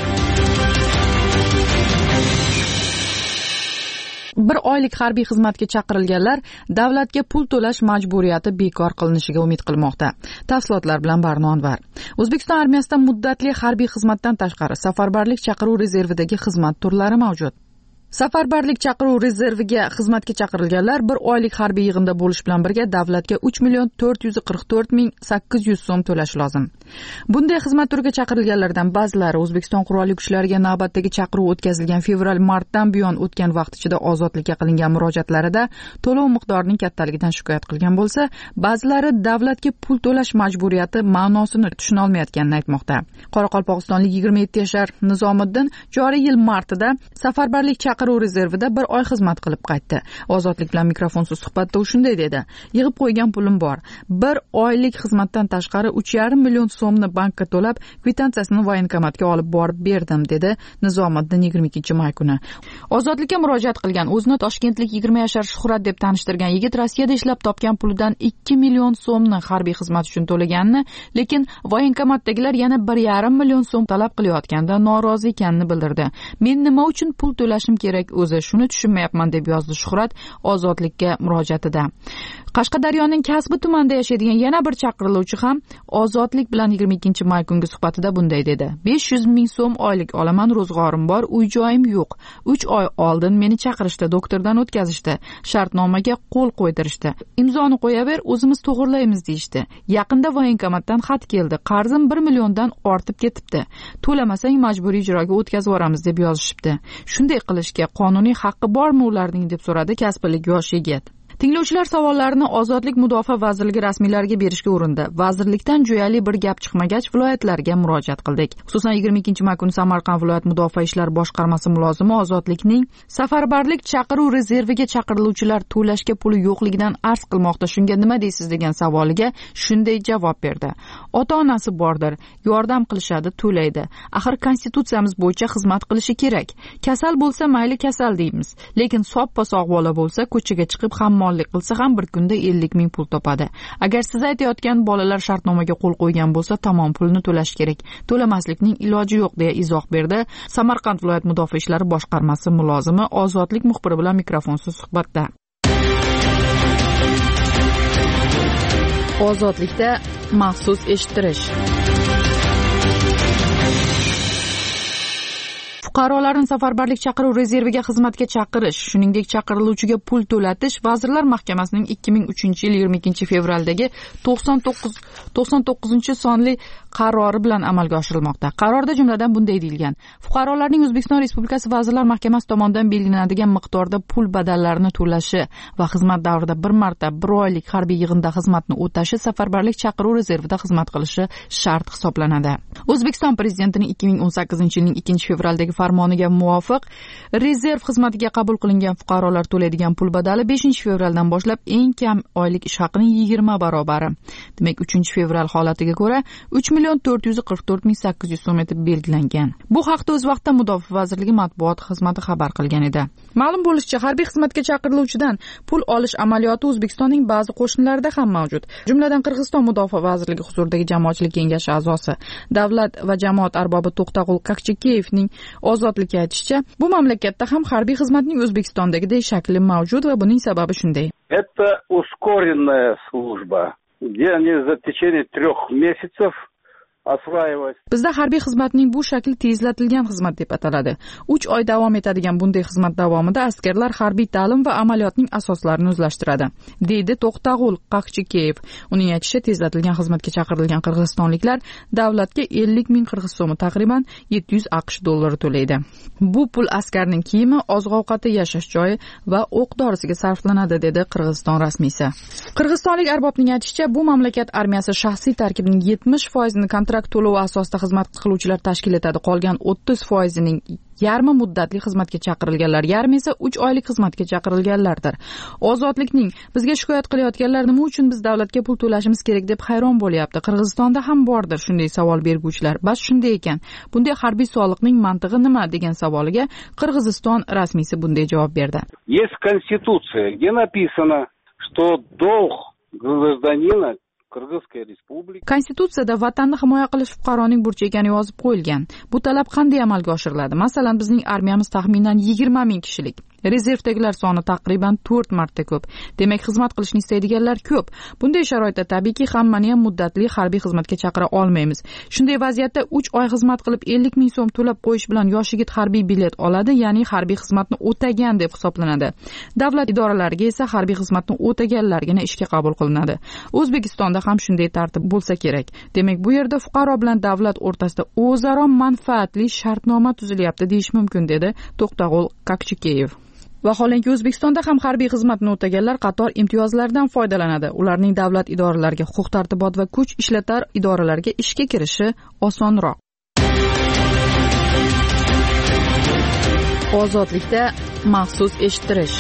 Bir oylik harbiy xizmatga chaqirilganlar davlatga pul to'lash majburiyati bekor qilinishiga umid qilmoqda. Tafsilotlar bilan Barno Anvar. O'zbekiston armiyasida muddatli harbiy xizmatdan tashqari safarbarlik chaqiruv rezervidagi xizmat turlari mavjud. Safarbarlik chaqiruv rezerviga xizmatga chaqirilganlar bir oylik harbiy yig'inda bo'lish bilan birga davlatga uch million to'rt yuz qirq to'rt ming sakkiz yuz so'm to'lash lozim. Bunday xizmat turiga chaqirilganlardan ba'zilari O'zbekiston qurolli kuchlariga navbatdagi chaqiruv o'tkazilgan fevral-martdan buyon o'tgan vaqt ichida ozodlikka qilingan murojaatlarida to'lov miqdorining kattaligidan shikoyat qilgan bo'lsa, ba'zilari davlatga pul to'lash majburiyati ma'nosini tushuna olmayotganini aytmoqda. Qoraqalpog'istonlik yigirma yetti yashar Nizomiddin joriy yil martida safarbarlik chaqiruv rezervida bir oy xizmat qilib qaytdi. Ozodlik bilan mikrofonsiz suhbatda u shunday dedi: "Yig'ib qo'ygan pulim bor. Bir oylik xizmatdan tashqari uch yarim million so'mni bankka to'lab, kvitantsiyasini voyenkomatga olib borib berdim", dedi Nizomiddin yigirma ikkinchi may kuni. Ozodlikka murojaat qilgan o'zini toshkentlik yigirma yashar Shuhrat deb tanishtirgan yigit Rossiyada ishlab topgan pulidan ikki million so'mni harbiy xizmat uchun to'laganini, lekin voyenkomatdagilar yana bir yarim million so'm talab qilayotganda norozi ekanini bildirdi. "Men nima uchun pul to'lashim kerak o'zi shuni tushunmayapman", deb yozdi Shuhrat ozodlikka murojaatida. Qashqadaryoning Kasbi tumanida yashaydigan yana bir chaqiriluvchi ham Ozodlik bilan yigirma ikkinchi may kungi suhbatida bunday dedi: besh yuz ming so'm oylik olaman, ro'zg'orim bor, uy joyim yo'q. uch oy oldin meni chaqirishdi, doktordan o'tkazishdi, shartnomaga qo'l qo'ydirishdi. Imzoni qo'yaver, o'zimiz to'g'irlaymiz deyishdi. Yaqinda voyenkomatdan xat keldi. Qarzim bir milliondan ortib ketibdi. To'lamasang majburiy ijroga o'tkazib yuboramiz deb yozishibdi. Shunday qilishga qonuniy haqqi bormi ularning, deb so'radi kasblik yosh yigit. Tinglovchilar savollarini Ozodlik mudofaa vazirligi rasmiylariga berishga urindi. Vazirlikdan jo'yali bir gap chiqmagach, viloyatlarga murojaat qildik. Xususan yigirma ikkinchi may kuni Samarqand viloyat mudofaa ishlari boshqarmasi mulozimi Ozodlikning safarbarlik chaqiruv rezerviga chaqiriluvchilar to'lashga puli yo'qligidan arz qilmoqda, shunga nima deysiz degan savoliga shunday javob berdi: "Ota-onasi bordir, yordam qilishadi, to'laydi. Axir konstitutsiyamiz bo'yicha xizmat qilishi kerak. Kasal bo'lsa mayli kasal deymiz, lekin soppa sog' bola bo'lsa ko'chaga chiqib ham qilsa ham bir kunda ellik ming pul topadi. Agar siz aytayotgan bolalar shartnomaga qo'l qo'ygan bo'lsa, tamom pulni to'lash kerak. To'lamaslikning iloji yo'q", deya izoh berdi Samarqand viloyat mudofaa ishlari boshqarmasi mulozimi Ozodlik muxbiri bilan mikrofonsiz suhbatda. Ozodlikda maxsus eshittirish. Fuqarolarni safarbarlik chaqiruv rezerviga xizmatga chaqirish, shuningdek chaqiriluvchiga pul to'latish Vazirlar Mahkamasining ikki ming uchinchi yil yigirma ikkinchi fevraldagi to'qson to'qqiz to'qson to'qqizinchi sonli qarori bilan amalga oshirilmoqda. Qarorda jumladan bunday deyilgan: fuqarolarning O'zbekiston Respublikasi Vazirlar Mahkamasi tomonidan belgilanadigan miqdorda pul badallarini to'lashi va xizmat davrida bir marta bir oylik harbiy yig'inda xizmatni o'tashi safarbarlik chaqiruv rezervida xizmat qilishi shart hisoblanadi. O'zbekiston Prezidentining ikki ming o'n sakkizinchi yilning ikkinchi fevraldagi farmoniga muvofiq rezerv xizmatiga qabul qilingan fuqarolar to'laydigan pul badali beshinchi fevraldan boshlab eng kam oylik ish haqining yigirma barobari. Demak, uchinchi fevral holatiga ko'ra uch million to'rt yuz qirq to'rt ming sakkiz yuz so'm etib belgilangan. Bu haqda o'z vaqtida Mudofaa vazirligi matbuot xizmati xabar qilgan edi. Ma'lum bo'lishicha, harbiy xizmatga chaqiriluvchidan pul olish amaliyoti O'zbekistonning ba'zi qo'shnilarida ham mavjud. Jumladan Qirg'iziston Mudofaa vazirligi huzuridagi jamoatchilik kengashi a'zosi, davlat va jamoat arbobi To'xtag'ul Kakchikeyevning ozodlikka aytishicha, bu mamlakatda ham harbiy xizmatning O'zbekistondagidek shakli mavjud va buning sababi shunday. Это ускоренная служба, где они за течение трех месяцев осваивать. Bizda harbiy xizmatning bu shakli tezlatilgan xizmat deb ataladi. uch oy davom etadigan bunday xizmat davomida askarlar harbiy ta'lim va amaliyotning asoslarini o'zlashtiradi, deydi To'xtag'ul Qaqchikeyev. Uning aytishicha, tezlatilgan xizmatga chaqirilgan qirg'izistonliklar davlatga ellik ming qirg'iz so'mi, taqriban yetti yuz aqsh dollari to'laydi. Bu pul askarning kiyimi, oziq-ovqati, yashash joyi va o'q-dorisiga sarflanadi, dedi Qirg'iziston rasmiysi. Qirg'izistonlik arbobning aytishicha, bu mamlakat armiyasi shaxsiy tarkibining yetmish foizini kontrakt to'lovi asosida xizmat qiluvchilar tashkil etadi. Qolgan o'ttiz foizining yarmi muddatli xizmatga chaqirilganlar, yarmi esa uch oylik xizmatga chaqirilganlardir. Ozodlikning bizga shikoyat qilayotganlar nima uchun biz davlatga pul to'lashimiz kerak deb hayron bo'lyapti. Qirg'izistonda ham bordir shunday savol berguvchilar. Bas shunday ekan, bunday harbiy soliqning mantig'i nima degan savoliga Qirg'iziston rasmiysi bunday javob berdi. Есть конституция, где написано, что долг гражданина Konstitutsiyada vatanni himoya qilish fuqaroning burchi ekani yozib qo'yilgan. Bu talab qanday amalga oshiriladi? Masalan, bizning armiyamiz taxminan yigirma ming kishilik. Rezervdagilar soni taqriban to'rt marta ko'p. Demak, xizmat qilishni istaydiganlar ko'p. Bunday sharoitda tabiiyki hammani ham muddatli harbiy xizmatga chaqira olmaymiz. Shunday vaziyatda uch oy xizmat qilib ellik ming so'm to'lab qo'yish bilan yosh yigit harbiy bilet oladi, ya'ni harbiy xizmatni o'tagan deb hisoblanadi. Davlat idoralariga esa harbiy xizmatni o'taganlargina ishga qabul qilinadi. O'zbekistonda ham shunday tartib bo'lsa kerak. Demak, bu yerda fuqaro bilan davlat o'rtasida o'zaro manfaatli shartnoma tuzilyapti deyish mumkin, dedi To'xtag'ul Kakchikeyev. Vaholanki O'zbekistonda ham harbiy xizmatni o'taganlar qator imtiyozlardan foydalanadi. Ularning davlat idoralariga, huquq-tartibot va kuch ishlatar idoralariga ishga kirishi osonroq. Ozodlikda maxsus eshittirish.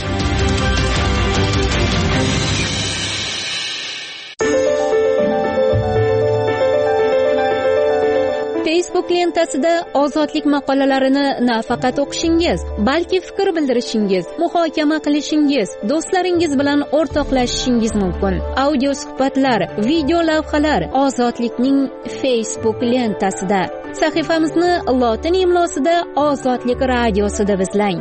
Facebook lentasida ozodlik maqolalarini nafaqat o'qishingiz, balki fikr bildirishingiz, muhokama qilishingiz, do'stlaringiz bilan o'rtoqlashishingiz mumkin. Audio suhbatlar, video lavhalar ozodlikning Facebook lentasida. Sahifamizni lotin imlosida Ozodlik radiosida izlang.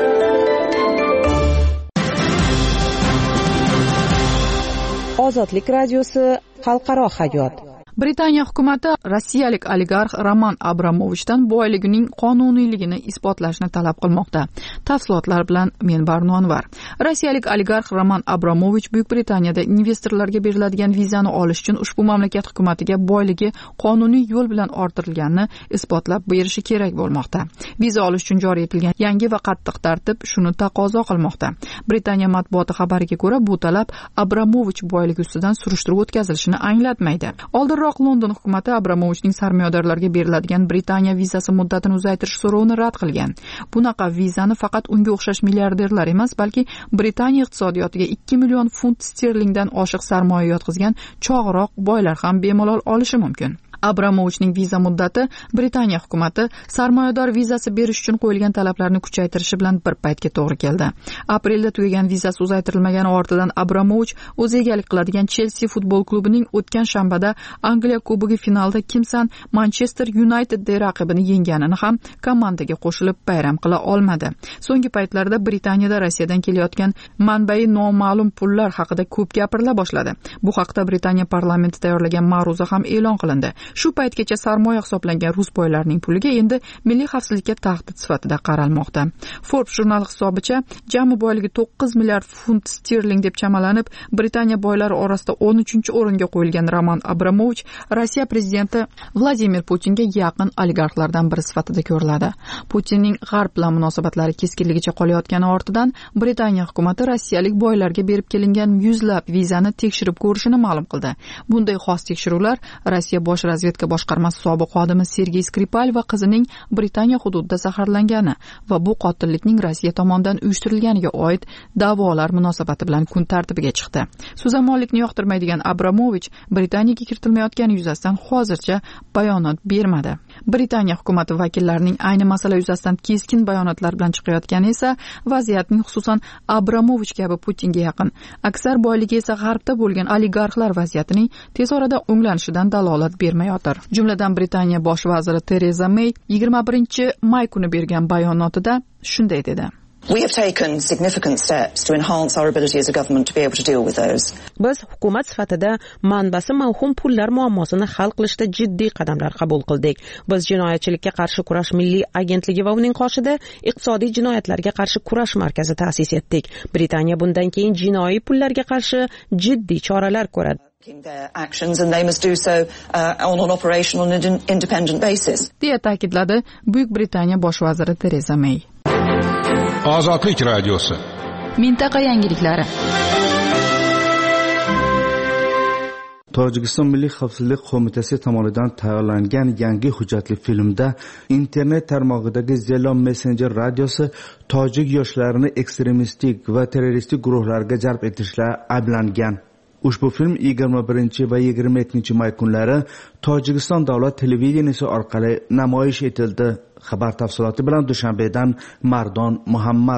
Ozodlik radiosi xalqaro hayot. Britaniya hukumati rossiyalik oligarx Roman Abramovichdan boyligining qonuniyligini isbotlashni talab qilmoqda. Tafsilotlar bilan men Barnonvar. Rossiyalik oligarx Roman Abramovich Buyuk Britaniyada investorlarga beriladigan vizani olish uchun ushbu mamlakat hukumatiga boyligi qonuniy yo'l bilan orttirilganini isbotlab berishi kerak bo'lmoqda. Viza olish uchun joriy etilgan yangi va qattiq tartib shuni taqozo qilmoqda. Britaniya matbuoti xabariga ko'ra, bu talab Abramovich boyligi ustidan surishtiruv o'tkazilishini anglatmaydi. Oldin London hukumati Abramovichning sarmoyadorlarga beriladigan Britaniya vizasi muddatini uzaytirish so'rovini rad qilgan. Bunaqa vizani faqat unga o'xshash milliarderlar emas, balki Britaniya iqtisodiyotiga ikki million funt sterlingdan oshiq sarmoya yotqizgan chog'roq boylar ham bemalol olishi mumkin. Abramovichning viza muddati Britaniya hukumati sarmoyador vizasi berish uchun qo'yilgan talablarni kuchaytirishi bilan bir paytga to'g'ri keldi. Aprelda tugagan vizasi uzaytirilmagani ortidan Abramovich o'zi egalik qiladigan Chelsea futbol klubining o'tgan shanbada Angliya Kubogi finalida kimsan Manchester United raqibini yengganini ham komandaga qo'shilib bayram qila olmadi. So'nggi paytlarda Britaniyada Rossiyadan kelayotgan manbai noma'lum pullar haqida ko'p gapirila boshladi. Bu haqda Britaniya parlamenti tayyorlagan ma'ruza ham e'lon qilindi. Shu paytgacha sarmoya hisoblangan rus boylarining puliga endi milliy xavfsizlikka tahdid sifatida qaralmoqda. Forbes jurnali hisobicha, jami boyligi to'qqiz milliard funt sterling deb chamalanib, Britaniya boylari orasida o'n uchinchi o'ringa qo'yilgan Roman Abramovich Rossiya prezidenti Vladimir Putinga yaqin oligarxlardan biri sifatida ko'riladi. Putinning G'arb bilan munosabatlari keskinligicha qolayotgani ortidan Britaniya hukumati rossiyalik boylarga berib kelingan yuzlab vizani tekshirib ko'rishini ma'lum qildi. Bunday xos tekshiruvlar Rossiya bosh razvedka boshqarmasi sobiq xodimi Sergey Skripal va qizining Britaniya hududida zaharlangani va bu qotillikning Rossiya tomonidan uyushtirilganiga oid da'volar munosabati bilan kun tartibiga chiqdi. So'zamollikni yoqtirmaydigan Abramovich Britaniyaga kiritilmayotgani yuzasidan hozircha bayonot bermadi. Britaniya hukumati vakillarining ayni masala yuzasidan keskin bayonotlar bilan chiqayotgani esa vaziyatning xususan Abramovich kabi Putinga yaqin, aksar boyligi esa g'arbda bo'lgan oligarxlar vaziyatining tez orada o'nglanishidan dalolat bermayotir. Jumladan Britaniya bosh vaziri Tereza May yigirma birinchi may kuni bergan bayonotida shunday dedi: We have taken significant steps to enhance our ability as a government to be able to deal with those. Biz hukumat sifatida manbasi mavhum pullar muammosini hal qilishda jiddiy qadamlar qabul qildik. Biz jinoyatchilikka qarshi kurash milliy agentligi va uning qoshida iqtisodiy jinoyatlarga qarshi kurash markazi ta'sis etdik. Britaniya bundan keyin jinoiy pullarga qarshi jiddiy choralar ko'radi. Their actions and they must do so uh, on an operational and independent basis. deya ta'kidladi Buyuk Britaniya bosh vaziri Tereza May. Ozodlik radiosi. Mintaqa yangiliklari. Tojikiston Milliy xavfsizlik qo'mitasi tomonidan tayyorlangan yangi hujjatli filmda internet tarmog'idagi Zelo Messenger radiosi tojik yoshlarini ekstremistik va terroristik guruhlarga jalb etishda ayblangan. Ushbu film yigirma birinchi va yigirma ikkinchi may kunlari Tojikiston davlat televideniyasi orqali namoyish etildi. Xabar tafsiloti bilan Dushanbedan Mardon Muhammad.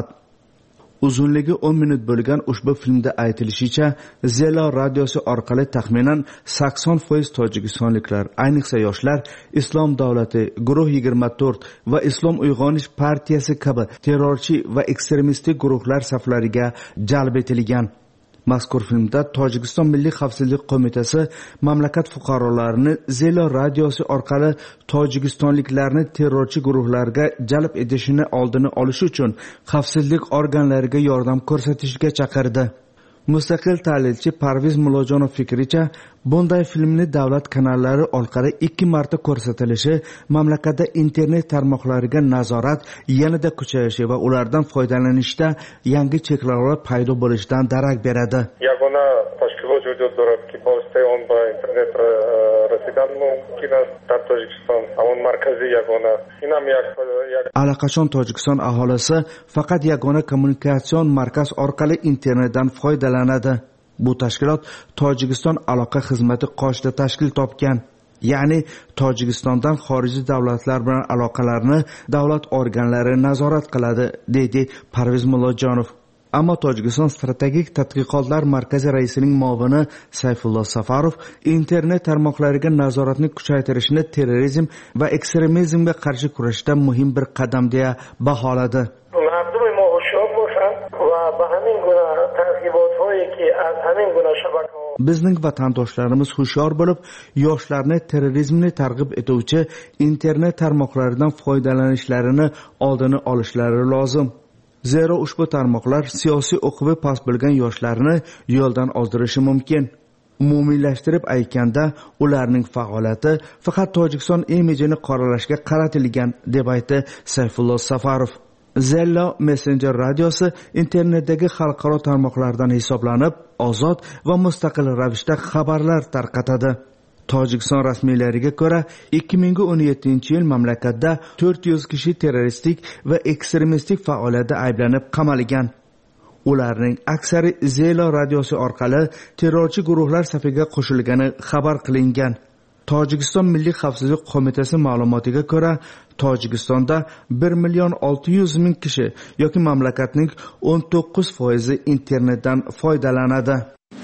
Uzunligi o'n minut bo'lgan ushbu filmda aytilishicha, Zelo radiosi orqali taxminan sakson foiz tojikistonliklar, ayniqsa yoshlar, Islom davlati, guruh yigirma to'rt va Islom uyg'onish partiyasi kabi terrorchi va ekstremistik guruhlar saflariga jalb etilgan. Mazkur filmda Tojikiston Milliy xavfsizlik qo'mitasi mamlakat fuqarolarini Zelo radiosi orqali tojikistonliklarni terrorchi guruhlarga jalb etishini oldini olish uchun xavfsizlik organlariga yordam ko'rsatishga chaqirdi. Mustaqil tahlilchi Parviz Mulojonov fikricha, bunday filmni davlat kanallari orqali ikki marta ko'rsatilishi mamlakatda internet tarmoqlariga nazorat yanada kuchayishi va ulardan foydalanishda yangi cheklovlar paydo bo'lishidan darak beradi. Yagona tashkilot vujud dорад ки боваситаи он ба интернет расидан мумкин аст дар Tojikiston. Амон маркази ягона. Инам як Allaqachon Tojikiston aholisi faqat yagona kommunikatsion markaz orqali internetdan foydalanadi. Bu tashkilot Tojikiston aloqa xizmati qoshida tashkil topgan. Ya'ni Tojikistondan xorijiy davlatlar bilan aloqalarni davlat organlari nazorat qiladi, dedi Parviz Mulojonov. Ammo Tojikiston strategik tadqiqotlar markazi raisining muovini Sayfullo Safarov internet tarmoqlariga nazoratni kuchaytirishni terrorizm va ekstremizmga qarshi kurashda muhim bir qadam deya baholadi. Mardum ma hushyor boshan va ba hamin guna targ'ibothoyi ki az hamin guna shabaka Bizning vatandoshlarimiz hushyor bo'lib, yoshlarni terrorizmni targ'ib etuvchi internet tarmoqlaridan foydalanishlarini oldini olishlari lozim. Zero ushbu tarmoqlar siyosiy o'qivi past bo'lgan yoshlarni yo'ldan ozdirishi mumkin. Umumiylashtirib aytganda, ularning faoliyati faqat Tojikiston imijini qoralashga qaratilgan, deb aytdi Sayfullo Safarov. Zelo Messenger radiosi internetdagi xalqaro tarmoqlardan hisoblanib, ozod va mustaqil ravishda xabarlar tarqatadi. Tojikiston rasmiylariga ko'ra, ikki ming o'n yettinchi yil mamlakatda to'rt yuz kishi terroristik va ekstremistik faoliyatda ayblanib qamalgan. Ularning aksari Zelo radiosi orqali terrorchi guruhlar safiga qo'shilgani xabar qilingan. Tojikiston Milliy xavfsizlik qo'mitasi ma'lumotiga ko'ra, Tojikistonda bir million olti yuz ming kishi yoki mamlakatning o'n to'qqiz foizi internetdan foydalanadi.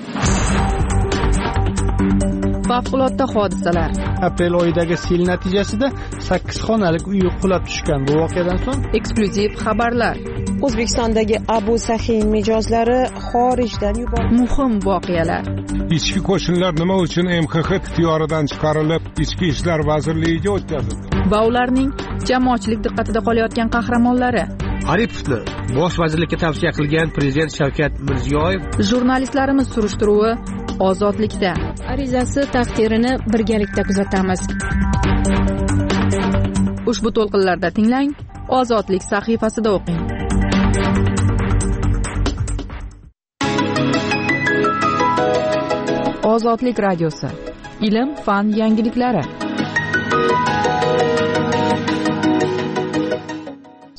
Favqulodda hodisalar. Aprel oyidagi sel natijasida sakkiz xonalik uy qulab tushgan. Bu voqeadan so'ng eksklyuziv xabarlar. O'zbekistondagi Abu Sahiy mijozlari xorijdan yuborildi. Muhim voqealar. Ichki qo'shinlar nima uchun M X X ixtiyoridan chiqarilib, Ichki ishlar vazirligiga o'tkazildi? Va ularning jamoatchilik diqqatida qolayotgan qahramonlari. Aripovni bosh vazirlikka tavsiya qilgan prezident Shavkat Mirziyoyev. Jurnalistlarimiz surishtiruvi ozodlikda. Arizasi taqdirini birgalikda kuzatamiz. Ushbu to'lqinlarda tinglang, Ozodlik sahifasida o'qing. Ozodlik radiosi. Ilm, fan yangiliklari.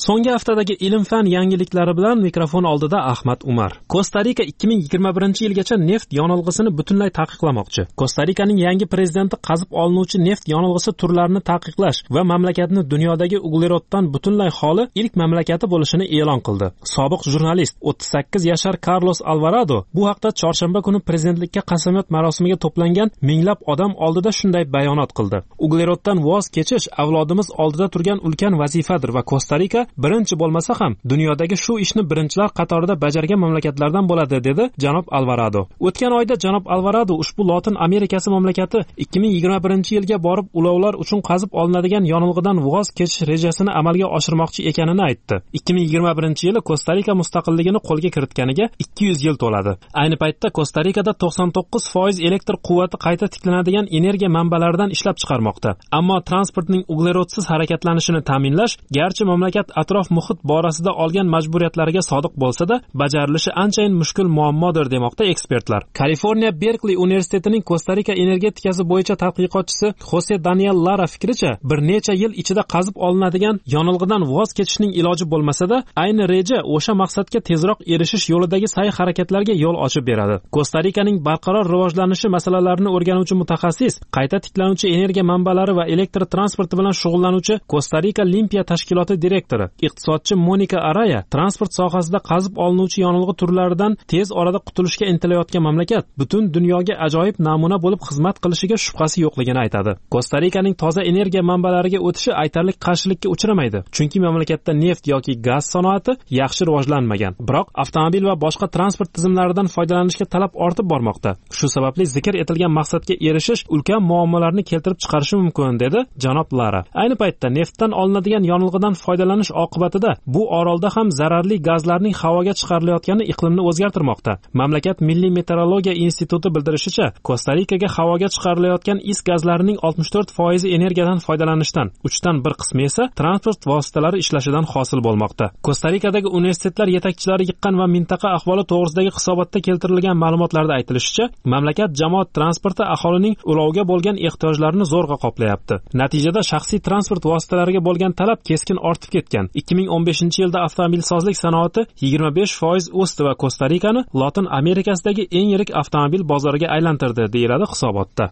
So'nggi haftadagi ilm-fan yangiliklari bilan mikrofon oldida Ahmad Umar. Kosta-Rika ikki ming yigirma birinchi yilgacha neft yonilg'isini butunlay taqiqlamoqchi. Kosta-Rikaning yangi prezidenti qazib olinuvchi neft yonilg'isi turlarini taqiqlash va mamlakatni dunyodagi ugleroddan butunlay xoli ilk mamlakati bo'lishini e'lon qildi. Sobiq jurnalist o'ttiz sakkiz yashar Carlos Alvarado bu haqda chorshanba kuni prezidentlikka qasamyod marosimiga to'plangan minglab odam oldida shunday bayonot qildi. Ugleroddan voz kechish avlodimiz oldida turgan ulkan vazifadir va Kosta-Rika birinchi bo'lmasa ham dunyodagi shu ishni birinchilar qatorida bajargan mamlakatlardan bo'ladi, dedi janob Alvarado. O'tgan oyda janob Alvarado ushbu Lotin Amerikasi mamlakati ikki ming yigirma birinchi yilga borib ulovlar uchun qazib olinadigan yonilg'idan voz kechish rejasini amalga oshirmoqchi ekanini aytdi. ikki ming yigirma birinchi yili Kosta-Rika mustaqilligini qo'lga kiritganiga ikki yuz yil to'ladi. Ayni paytda Kosta-Rikada to'qson to'qqiz foiz elektr quvvati qayta tiklanadigan energiya manbalaridan ishlab chiqarmoqda. Ammo transportning uglerodsiz harakatlanishini ta'minlash garchi mamlakat atrof muhit borasida olgan majburiyatlariga sodiq bo'lsa-da, bajarilishi anchayin mushkul muammodir demoqda ekspertlar. Kaliforniya Berkeley universitetining Kosta-Rika energetikasi bo'yicha tadqiqotchisi Jose Daniel Lara fikricha, bir necha yil ichida qazib olinadigan yonilg'idan voz kechishning iloji bo'lmasa-da, ayni reja o'sha maqsadga tezroq erishish yo'lidagi sa'y-harakatlarga yo'l ochib beradi. Kosta-Rikaning barqaror rivojlanishi masalalarini o'rganuvchi mutaxassis, qayta tiklanuvchi energiya manbalari va elektr transporti bilan shug'ullanuvchi Kosta-Rika Limpiya tashkiloti direktori, iqtisodchi Monika Araya, transport sohasida qazib olinuvchi yonilg'i turlaridan tez orada qutulishga intilayotgan mamlakat butun dunyoga ajoyib namuna bo'lib xizmat qilishiga shubhasi yo'qligini aytadi. Kosta-Rikaning toza energiya manbalariga o'tishi aytarlik qarshilikka uchramaydi, chunki mamlakatda neft yoki gaz sanoati yaxshi rivojlanmagan. Biroq avtomobil va boshqa transport tizimlaridan foydalanishga talab ortib bormoqda. Shu sababli zikr etilgan maqsadga erishish ulkan muammolarni keltirib chiqarishi mumkin, dedi janob Lara. Ayni paytda neftdan olinadigan yonilg'idan foydalanish oqibatida bu orolda ham zararli gazlarning havoga chiqarilayotgani iqlimni o'zgartirmoqda. Mamlakat Milliy meteorologiya instituti bildirishicha, Kosta-Rikaga havoga chiqarilayotgan is gazlarining oltmish to'rt foizi energiyadan foydalanishdan, uchdan bir qismi esa transport vositalari ishlashidan hosil bo'lmoqda. Kosta-Rikadagi universitetlar yetakchilari yiqqan va mintaqa ahvoli to'g'risidagi hisobotda keltirilgan ma'lumotlarda aytilishicha, mamlakat jamoat transporti aholining ulovga bo'lgan ehtiyojlarini zo'rg'a qoplayapti. Natijada shaxsiy transport vositalariga bo'lgan talab keskin ortib ketgan. ikki ming o'n beshinchi yilda avtomobilsozlik sanoati yigirma besh foiz o'sdi va Kosta-Rikani Lotin Amerikasidagi eng yirik avtomobil bozoriga aylantirdi, deyiladi hisobotda.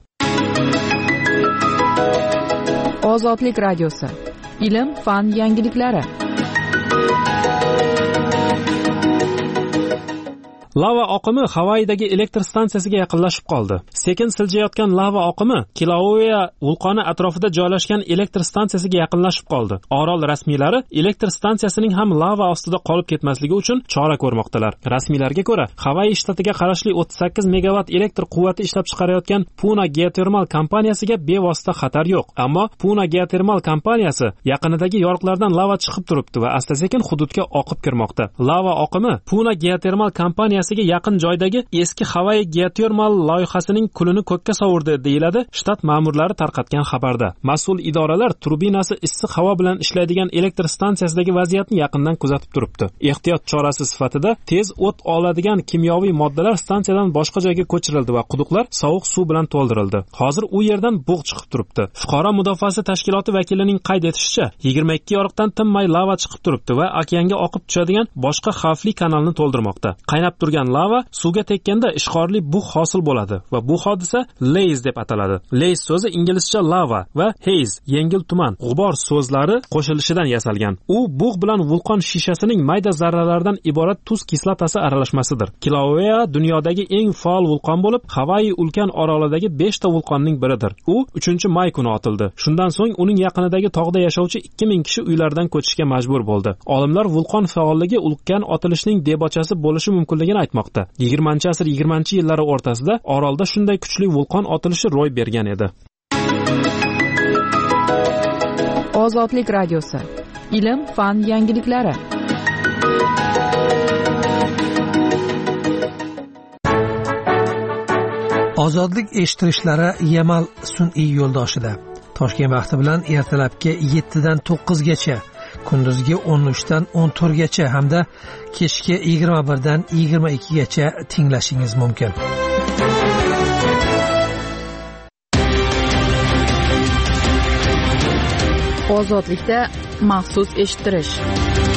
Ozodlik radiosi. Ilm, fan yangiliklari. Lava oqimi Havaydagi elektr stansiyasiga yaqinlashib qoldi. Sekin siljayotgan lava oqimi Kilauea vulqoni atrofida joylashgan elektr stansiyasiga yaqinlashib qoldi. Orol rasmiylari elektr stansiyasining ham lava ostida qolib ketmasligi uchun chora ko'rmoqdalar. Rasmiylarga ko'ra, Havayi shtatiga qarashli o'ttiz sakkiz megavat elektr quvvati ishlab chiqarayotgan Puna Geotermal kompaniyasiga bevosita xatar yo'q. Ammo Puna Geotermal kompaniyasi yaqinidagi yoriqlardan lava chiqib turibdi va asta-sekin hududga oqib kirmoqda. Lava oqimi Puna Geotermal kompaniyasi yaqin joydagi eski Havayi geotermal loyihasining kulini ko'kka sovurdi, deyiladi shtat ma'murlari tarqatgan xabarda. Mas'ul idoralar turbinasi issiq havo bilan ishlaydigan elektr stansiyasidagi vaziyatni yaqindan kuzatib turibdi. Ehtiyot chorasi sifatida tez o't oladigan kimyoviy moddalar stansiyadan boshqa joyga ko'chirildi va quduqlar sovuq suv bilan to'ldirildi. Hozir u yerdan bug' chiqib turibdi. Fuqaro mudofaasi tashkiloti vakilining qayd etishicha, yigirma ikki yoriqdan tinmay lava chiqib turibdi va okeanga oqib tushadigan boshqa xavfli kanalni to'ldirmoqda. Qaynab turgan lava suvga tekkanda ishqorli bug' hosil bo'ladi va bu hodisa laze deb ataladi. Laze so'zi inglizcha lava va haze yengil tuman, g'ubor so'zlari qo'shilishidan yasalgan. U bug' bilan vulqon shishasining mayda zarralaridan iborat tuz kislotasi aralashmasidir. Kilauea dunyodagi eng faol vulqon bo'lib, Havayi ulkan orolidagi besh ta vulqonning biridir. U uchinchi may kuni otildi. Shundan so'ng uning yaqinidagi tog'da yashovchi ikki ming kishi uylaridan ko'chishga majbur bo'ldi. Olimlar vulqon faolligi ulkan otilishning debochasi bo'lishi mumkinligini aytmoqda. yigirmanchi asr yigirmanchi yillari o'rtasida orolda shunday kuchli vulqon otilishi ro'y bergan edi. Ozodlik radiosi. Ilm, fan yangiliklari. Ozodlik eshittirishlari Yamal sun'iy yo'ldoshida. Toshkent vaqti bilan ertalabki yettidan to'qqizgacha, kunduzgi o'n uchdan o'n to'rtgacha hamda kechki yigirma birdan yigirma ikkigacha tinglashingiz mumkin. Ozodlikda maxsus eshittirish.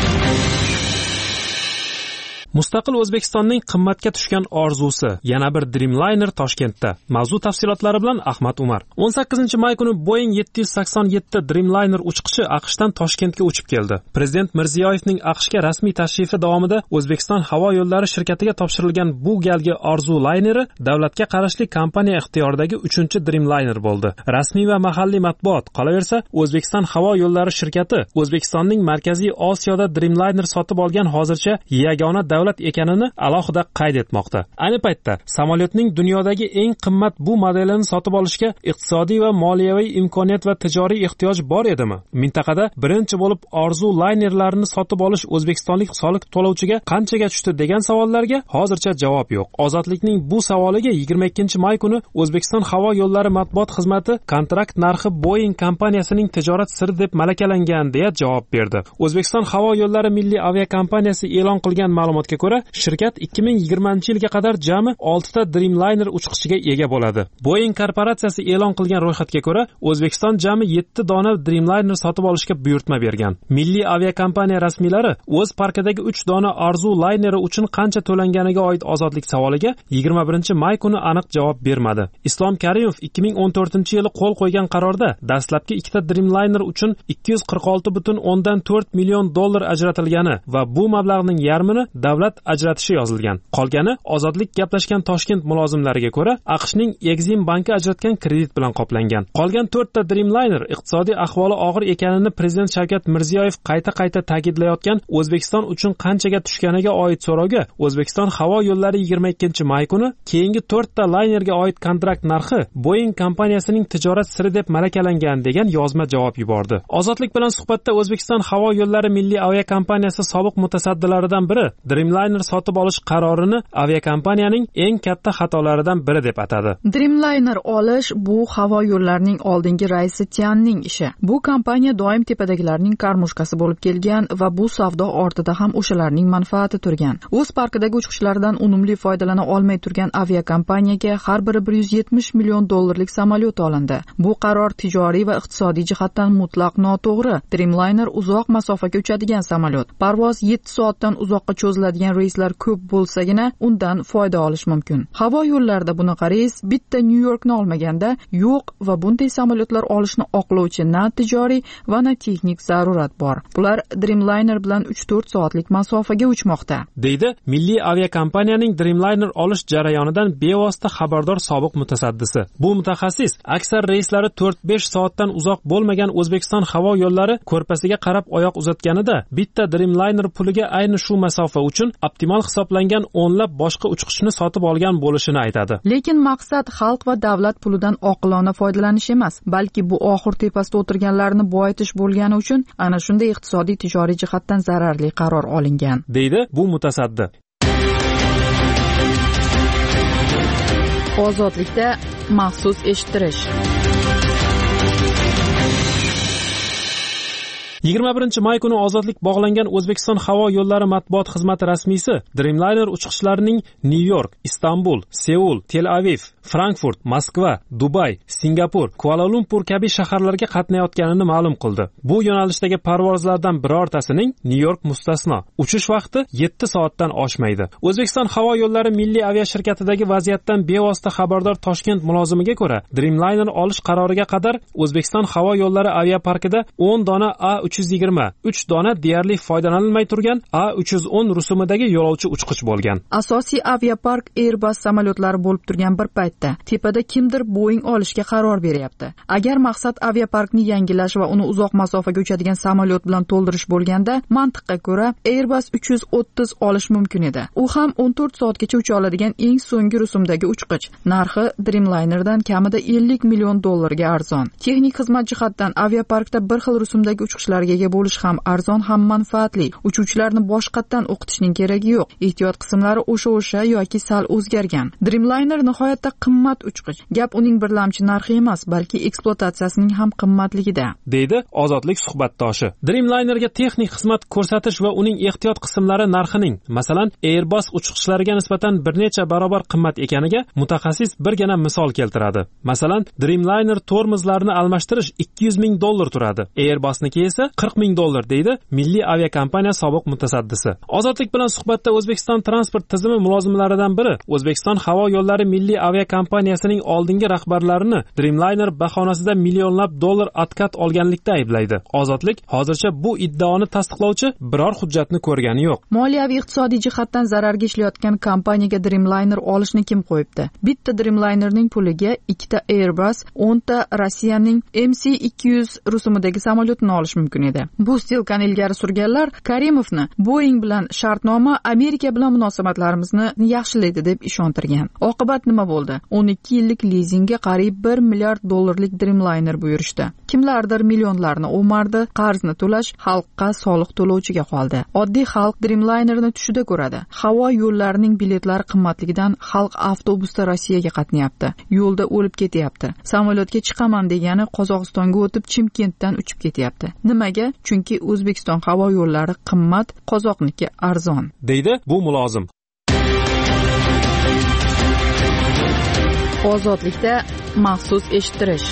Mustaqil O'zbekistonning qimmatga tushgan orzusi yana bir Dreamliner Toshkentda. Mavzu tafsilotlari bilan Ahmad Umar. o'n sakkizinchi may kuni Boeing yetti yuz sakson yetti Dreamliner uchqichi AQShdan Toshkentga uchib keldi. Prezident Mirziyoyevning AQShga rasmiy tashrifi davomida O'zbekiston havo yo'llari shirkatiga topshirilgan bu galgi orzu layneri davlatga qarashli kompaniya ixtiyoridagi uchinchi Dreamliner bo'ldi. Rasmiy va mahalliy matbuot qolaversa, O'zbekiston havo yo'llari shirkati O'zbekistonning Markaziy Osiyoda Dreamliner sotib olgan hozircha yagona davlat ekanini alohida qayd etmoqda. Ayni paytda samolyotning dunyodagi eng qimmat bu modelini sotib olishga iqtisodiy va moliyaviy imkoniyat va tijoriy ehtiyoj bor edimi? Mintaqada birinchi bo'lib orzu laynerlarini sotib olish o'zbekistonlik soliq to'lovchiga qanchaga tushdi degan savollarga hozircha javob yo'q. Ozodlikning bu savoliga yigirma ikkinchi may kuni O'zbekiston havo yo'llari matbuot xizmati kontrakt narxi Boeing kompaniyasining tijorat siri deb malakalangan deya javob berdi. O'zbekiston havo yo'llari milliy aviakompaniyasi e'lon qilgan ma'lumotga ko'ra, shirkat ikki ming yigirmanchi yilga qadar jami oltita Dreamliner uchqichiga ega bo'ladi. Boeing korporatsiyasi e'lon qilgan ro'yxatga ko'ra, O'zbekiston jami yetti dona Dreamliner sotib olishga buyurtma bergan. Milliy aviakompaniya rasmiylari o'z parkidagi uch dona orzu layneri uchun qancha to'langaniga oid ozodlik savoliga yigirma birinchi may kuni aniq javob bermadi. Islom Karimov ikki ming o'n to'rtinchi yili qo'l qo'ygan qarorda dastlabki ikkita Dreamliner uchun ikki yuz qirq olti butun o'ndan to'rt million dollar ajratilgani va bu mablag'ning yarmini davlat ajratishi yozilgan. Qolgani ozodlik gaplashgan Toshkent mulozimlariga ko'ra, AQShning Exim banki ajratgan kredit bilan qoplangan. Qolgan to'rtta Dreamliner iqtisodiy ahvoli og'ir ekanini prezident Shavkat Mirziyoyev qayta-qayta ta'kidlayotgan O'zbekiston uchun qanchaga tushganiga oid so'rovga O'zbekiston havo yo'llari yigirma ikkinchi may kuni keyingi to'rtta laynerga oid kontrakt narxi Boeing kompaniyasining tijorat siri deb malakalangan degan yozma javob yubordi. Ozodlik bilan suhbatda O'zbekiston havo yo'llari milliy aviakompaniyasi sobiq mutasaddilaridan biri Dreamliner sotib olish qarorini aviakompaniyaning eng katta xatolaridan biri deb atadi. Dreamliner olish bu havo yo'llarining oldingi raisi Tianning ishi. Bu kompaniya doim tepadagilarning qarmushkasi bo'lib kelgan va bu savdo ortida ham o'shalarning manfaati turgan. O'z parkidagi uchqishlardan unumli foydalana olmay turgan aviakompaniyaga har biri bir yuz yetmish million dollarlik samolyot olindi. Bu qaror tijoriy va iqtisodiy jihatdan mutlaq noto'g'ri. Dreamliner uzoq masofaga uchadigan samolyot. Parvoz yetti soatdan uzoqqa cho'ziladigan reyslar ko'p bo'lsagina undan foyda olish mumkin. Havo yo'llarida bunaqa reys bitta New Yorkni olmaganda yo'q va bunday samolyotlar olishni oqlovchi na tijoriy va na texnik zarurat bor. Bular Dreamliner bilan uch to'rt soatlik masofaga uchmoqda. Deydi milliy aviakompaniyaning Dreamliner olish jarayonidan bevosita xabardor sobiq mutasaddisi. Bu mutaxassis aksar reyslari to'rt besh soatdan uzoq bo'lmagan O'zbekiston havo yo'llari ko'rpasiga qarab oyoq uzatganida bitta Dreamliner puliga ayni shu masofa uchun optimal hisoblangan o'nlab boshqa uchqishni sotib olgan bo'lishini aytadi. Lekin maqsad xalq va davlat pulidan oqilona foydalanish emas, balki bu oxir tepasida o'tirganlarni boyitish bo'lgani uchun ana shunday iqtisodiy tijoriy jihatdan zararli qaror olingan, deydi bu mutasaddi. Ozodlikda maxsus eshittirish. yigirma birinchi may kuni ozodlik bog'langan O'zbekiston havo yo'llari matbuot xizmati rasmiysi Dreamliner uchqishlarining New York, Istanbul, Seul, Tel Aviv, Frankfurt, Moskva, Dubay, Singapur, Kuala Lumpur kabi shaharlarga qatnayotganini ma'lum qildi. Bu yo'nalishdagi parvozlardan birortasining New York mustasno. Uchish vaqti yetti soatdan oshmaydi. O'zbekiston havo yo'llari milliy aviashirkatidagi vaziyatdan bevosita xabardor Toshkent mulozimiga ko'ra, Dreamliner olish qaroriga qadar O'zbekiston havo yo'llari aviaparkida o'n dona A uch yuz yigirma, uch dona deyarli foydalanilmay turgan A uch yuz o'n rusumidagi yo'lovchi uchqich bo'lgan. Asosiy aviapark Airbus samolyotlari bo'lib turgan bir paytda tepada kimdir Boeing olishga qaror beryapti. Agar maqsad aviaparkni yangilash va uni uzoq masofaga uchadigan samolyot bilan to'ldirish bo'lganda, mantiqqa ko'ra Airbus uch yuz o'ttiz olish mumkin edi. U ham o'n to'rt soatgacha ucha oladigan eng so'nggi rusumdagi uchqich. Narxi Dreamlinerdan kamida ellik million dollarga arzon. Texnik xizmat jihatdan aviaparkda bir xil rusumdagi uchqishlar ega bo'lish ham arzon ham manfaatli. Uchuvchilarni boshqatdan o'qitishning keragi yo'q. Ehtiyot qismlari o'sha-o'sha yoki sal o'zgargan. Dreamliner nihoyatda qimmat uchqich. Gap uning birlamchi narxi emas, balki ekspluatatsiyasining ham qimmatligida, deydi ozodlik suhbatdoshi. Dreamlinerga texnik xizmat ko'rsatish va uning ehtiyot qismlari narxining, masalan, Airbus uchqishlariga nisbatan bir necha barobar qimmat ekaniga mutaxassis birgina misol keltiradi. Masalan, Dreamliner tormozlarini almashtirish ikki yuz ming dollar turadi. Airbusniki esa qirq ming dollar, deydi Milliy aviakompaniya sobiq mutasaddisi. Ozodlik bilan suhbatda O'zbekiston transport tizimi mulozimlaridan biri O'zbekiston havo yo'llari milliy aviakompaniyasining oldingi rahbarlarini Dreamliner bahonasida millionlab dollar atkat olganlikda ayblaydi. Ozodlik hozircha bu iddaoni tasdiqlovchi biror hujjatni ko'rgani yo'q. Moliyaviy iqtisodiy jihatdan zararga ishlayotgan kompaniyaga Dreamliner olishni kim qo'yibdi? Bitta Dreamlinerning puliga ikkita Airbus, o'nta Rossiyaning M C ikki yuz rusumidagi samolyotni olish mumkin edi. Bu stilkani ilgari surganlar Karimovni Boeing bilan shartnoma Amerika bilan munosabatlarimizni yaxshilaydi deb ishontirgan. Oqibat nima bo'ldi? o'n ikki yillik lizingga qariyb bir milliard dollarlik Dreamliner buyurishdi. Kimlardir millionlarni o'mardi, qarzni to'lash xalqqa soliq to'lovchiga qoldi. Oddiy xalq Dreamlinerni tushida ko'radi. Havo yo'llarining biletlari qimmatligidan xalq avtobusda Rossiyaga qatnayapti. Yo'lda o'lib ketyapti. Samolyotga chiqaman degani Qozog'istonga o'tib Chimkentdan uchib ketyapti. Nimaga? Chunki O'zbekiston havo yo'llari qimmat, qozoqniki arzon, deydi bu mulozim. Ozodlikda maxsus eshittirish.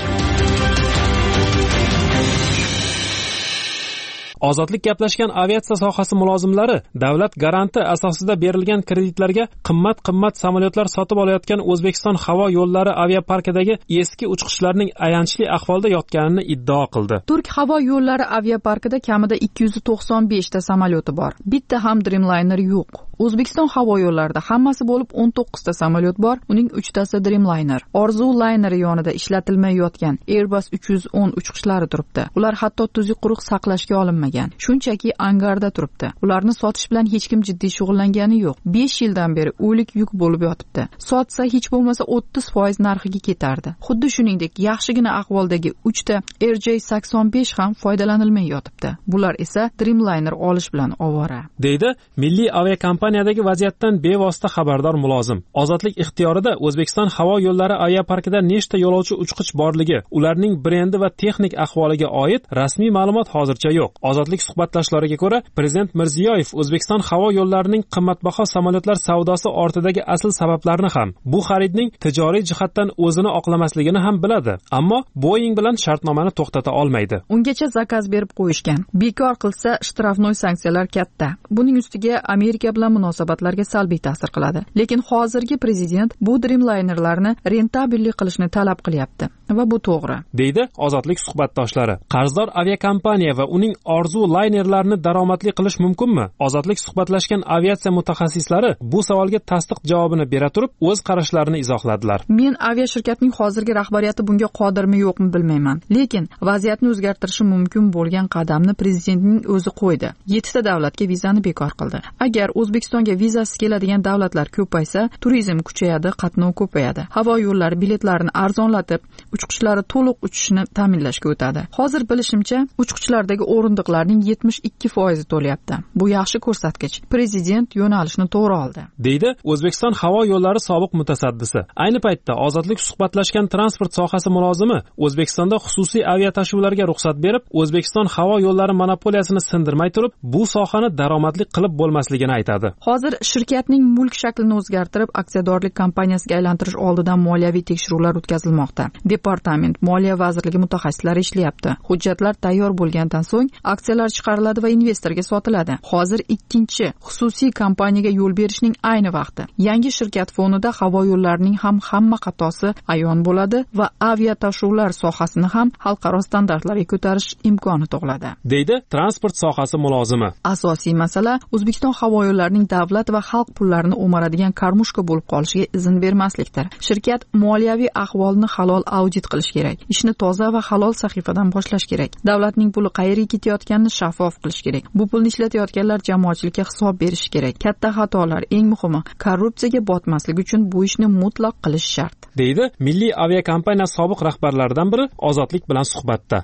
Ozodlik gaplashgan aviatsiya sohasi mulozimlari davlat garanti asosida berilgan kreditlarga qimmat-qimmat samolyotlar sotib olayotgan O'zbekiston havo yo'llari aviaparkidagi eski uchqishlarning ayanchli ahvolda yotganini iddao qildi. Turk havo yo'llari aviaparkida kamida ikki yuz to'qson besh ta samolyoti bor. Bitta ham Dreamliner yo'q. O'zbekiston havo yo'llarida hammasi bo'lib o'n to'qqiz ta samolyot bor, uning uch tasi Dreamliner. Orzu layneri yonida ishlatilmay yotgan Airbus uch yuz o'n uchqishlari turibdi. Ular hatto tuzuq quruq saqlashga olinmagan. Shunchaki angarda turibdi. Ularni sotish bilan hech kim jiddiy shug'ullangani yo'q. besh yildan beri o'lik yuk bo'lib yotibdi. Sotsa hech bo'lmasa o'ttiz foiz narxiga ketardi. Xuddi shuningdek, yaxshigina ahvoldagi uch ta R J sakson besh ham foydalanilmay yotibdi. Bular esa Dreamliner olish bilan ovora, deydi Milliy aviakompaniyadagi vaziyatdan bevosita xabardor mulozim. Ozodlik ixtiyorida O'zbekiston havo yo'llari aviaparkida nechta yo'lovchi uchqich borligi, ularning brendi va texnik ahvoliga oid rasmiy ma'lumot hozircha yo'q. Ozodlik suhbatlashlariga ko'ra, Prezident Mirziyoyev O'zbekiston havo yo'llarining qimmatbaho samolyotlar savdosi ortidagi asl sabablarni ham, bu xaridning tijoriy jihatdan o'zini oqlamasligini ham biladi, ammo Boeing bilan shartnomani to'xtata olmaydi. Ungacha zakaz berib qo'yishgan. Bekor qilsa shtrafnoy sanksiyalar katta. Buning ustiga Amerika bilan munosabatlarga salbiy ta'sir qiladi. Lekin hozirgi prezident bu Dreamlinerlarni rentabellik qilishni talab qilyapti va bu to'g'ri, deydi Ozodlik suhbatdoshlari. Qarzdor aviakompaniya va uning orzu laynerlarni daromadli qilish mumkinmi? Ozodlik suhbatlashgan aviatsiya mutaxassislari bu savolga tasdiq javobini bera turib, o'z qarashlarini izohladilar. Men avia shirkatning hozirgi rahbariyati bunga qodirmi yo'qmi bilmayman, lekin vaziyatni o'zgartirishi mumkin bo'lgan qadamni prezidentning o'zi qo'ydi. yettita davlatga vizani bekor qildi. Agar O'zbekistonga vizasiz keladigan davlatlar ko'paysa, turizm kuchayadi, qatnov ko'payadi. Havo yo'llari biletlarini arzonlatib, uchqishlari to'liq uchishni ta'minlashga o'tadi. Hozir bilishimcha, uchqichlardagi o'rindiqlarning yetmish ikki foizi to'layapti. Bu yaxshi ko'rsatkich. Prezident yo'nalishni to'g'ri oldi, deydi O'zbekiston havo yo'llari sobiq mutasaddisi. Ayni paytda Ozodlik suhbatlashgan transport sohasi mulozimi O'zbekistonda xususiy aviatashuvlarga ruxsat berib, O'zbekiston havo yo'llari monopoliyasini sindirmay turib, bu sohani daromadli qilib bo'lmasligini aytadi. Hozir shirkatning mulk shaklini o'zgartirib, aksiyadorlik kompaniyasiga aylantirish oldidan moliyaviy tekshiruvlar o'tkazilmoqda. Departament Moliya vazirligi mutaxassislari ishlayapti. Hujjatlar tayyor bo'lgandan so'ng aksiyalar chiqariladi va investorga sotiladi. Hozir ikkinchi xususiy kompaniyaga yo'l berishning ayni vaqti. Yangi shirkat fonida havo yo'llarining ham hamma xatosi ayon bo'ladi va aviatashuvlar sohasini ham xalqaro standartlarga ko'tarish imkoni tug'iladi, deydi transport sohasi mulozimi. Asosiy masala O'zbekiston havo yo'llarining davlat va xalq pullarini o'maradigan karmushka bo'lib qolishiga izn bermaslikdir. Shirkat moliyaviy ahvolni halol audit qilish kerak. Ishni toza va halol sahifadan boshlash kerak. Davlatning puli qayerga ketayotganini shaffof qilish kerak. Bu pulni ishlatayotganlar jamoatchilikka hisob berish kerak. Katta xatolar, eng muhimi, korrupsiyaga botmaslik uchun bu ishni mutlaq qilish shart, deydi Milliy aviakompaniya sobiq rahbarlaridan biri Ozodlik bilan suhbatda.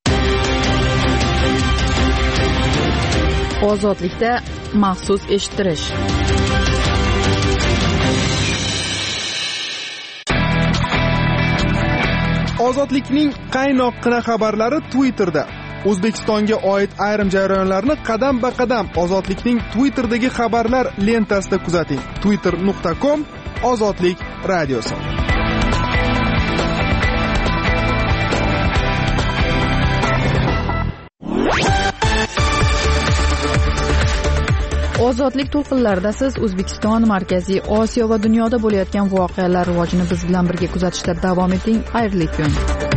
Ozodlikda maxsus eshittirish. Ozodlikning qaynoqqina xabarlari Twitterda. O'zbekistonga oid ayrim jarayonlarni qadam-ba-qadam Ozodlikning Twitterdagi xabarlar lentasida kuzating. twitter nuqta com Ozodlik radiosi. ozodlik to'lqinlarida siz O'zbekiston, Markaziy Osiyo va dunyoda bo'layotgan voqealar rivojini biz bilan birga kuzatishda davom eting. Xayrli kun.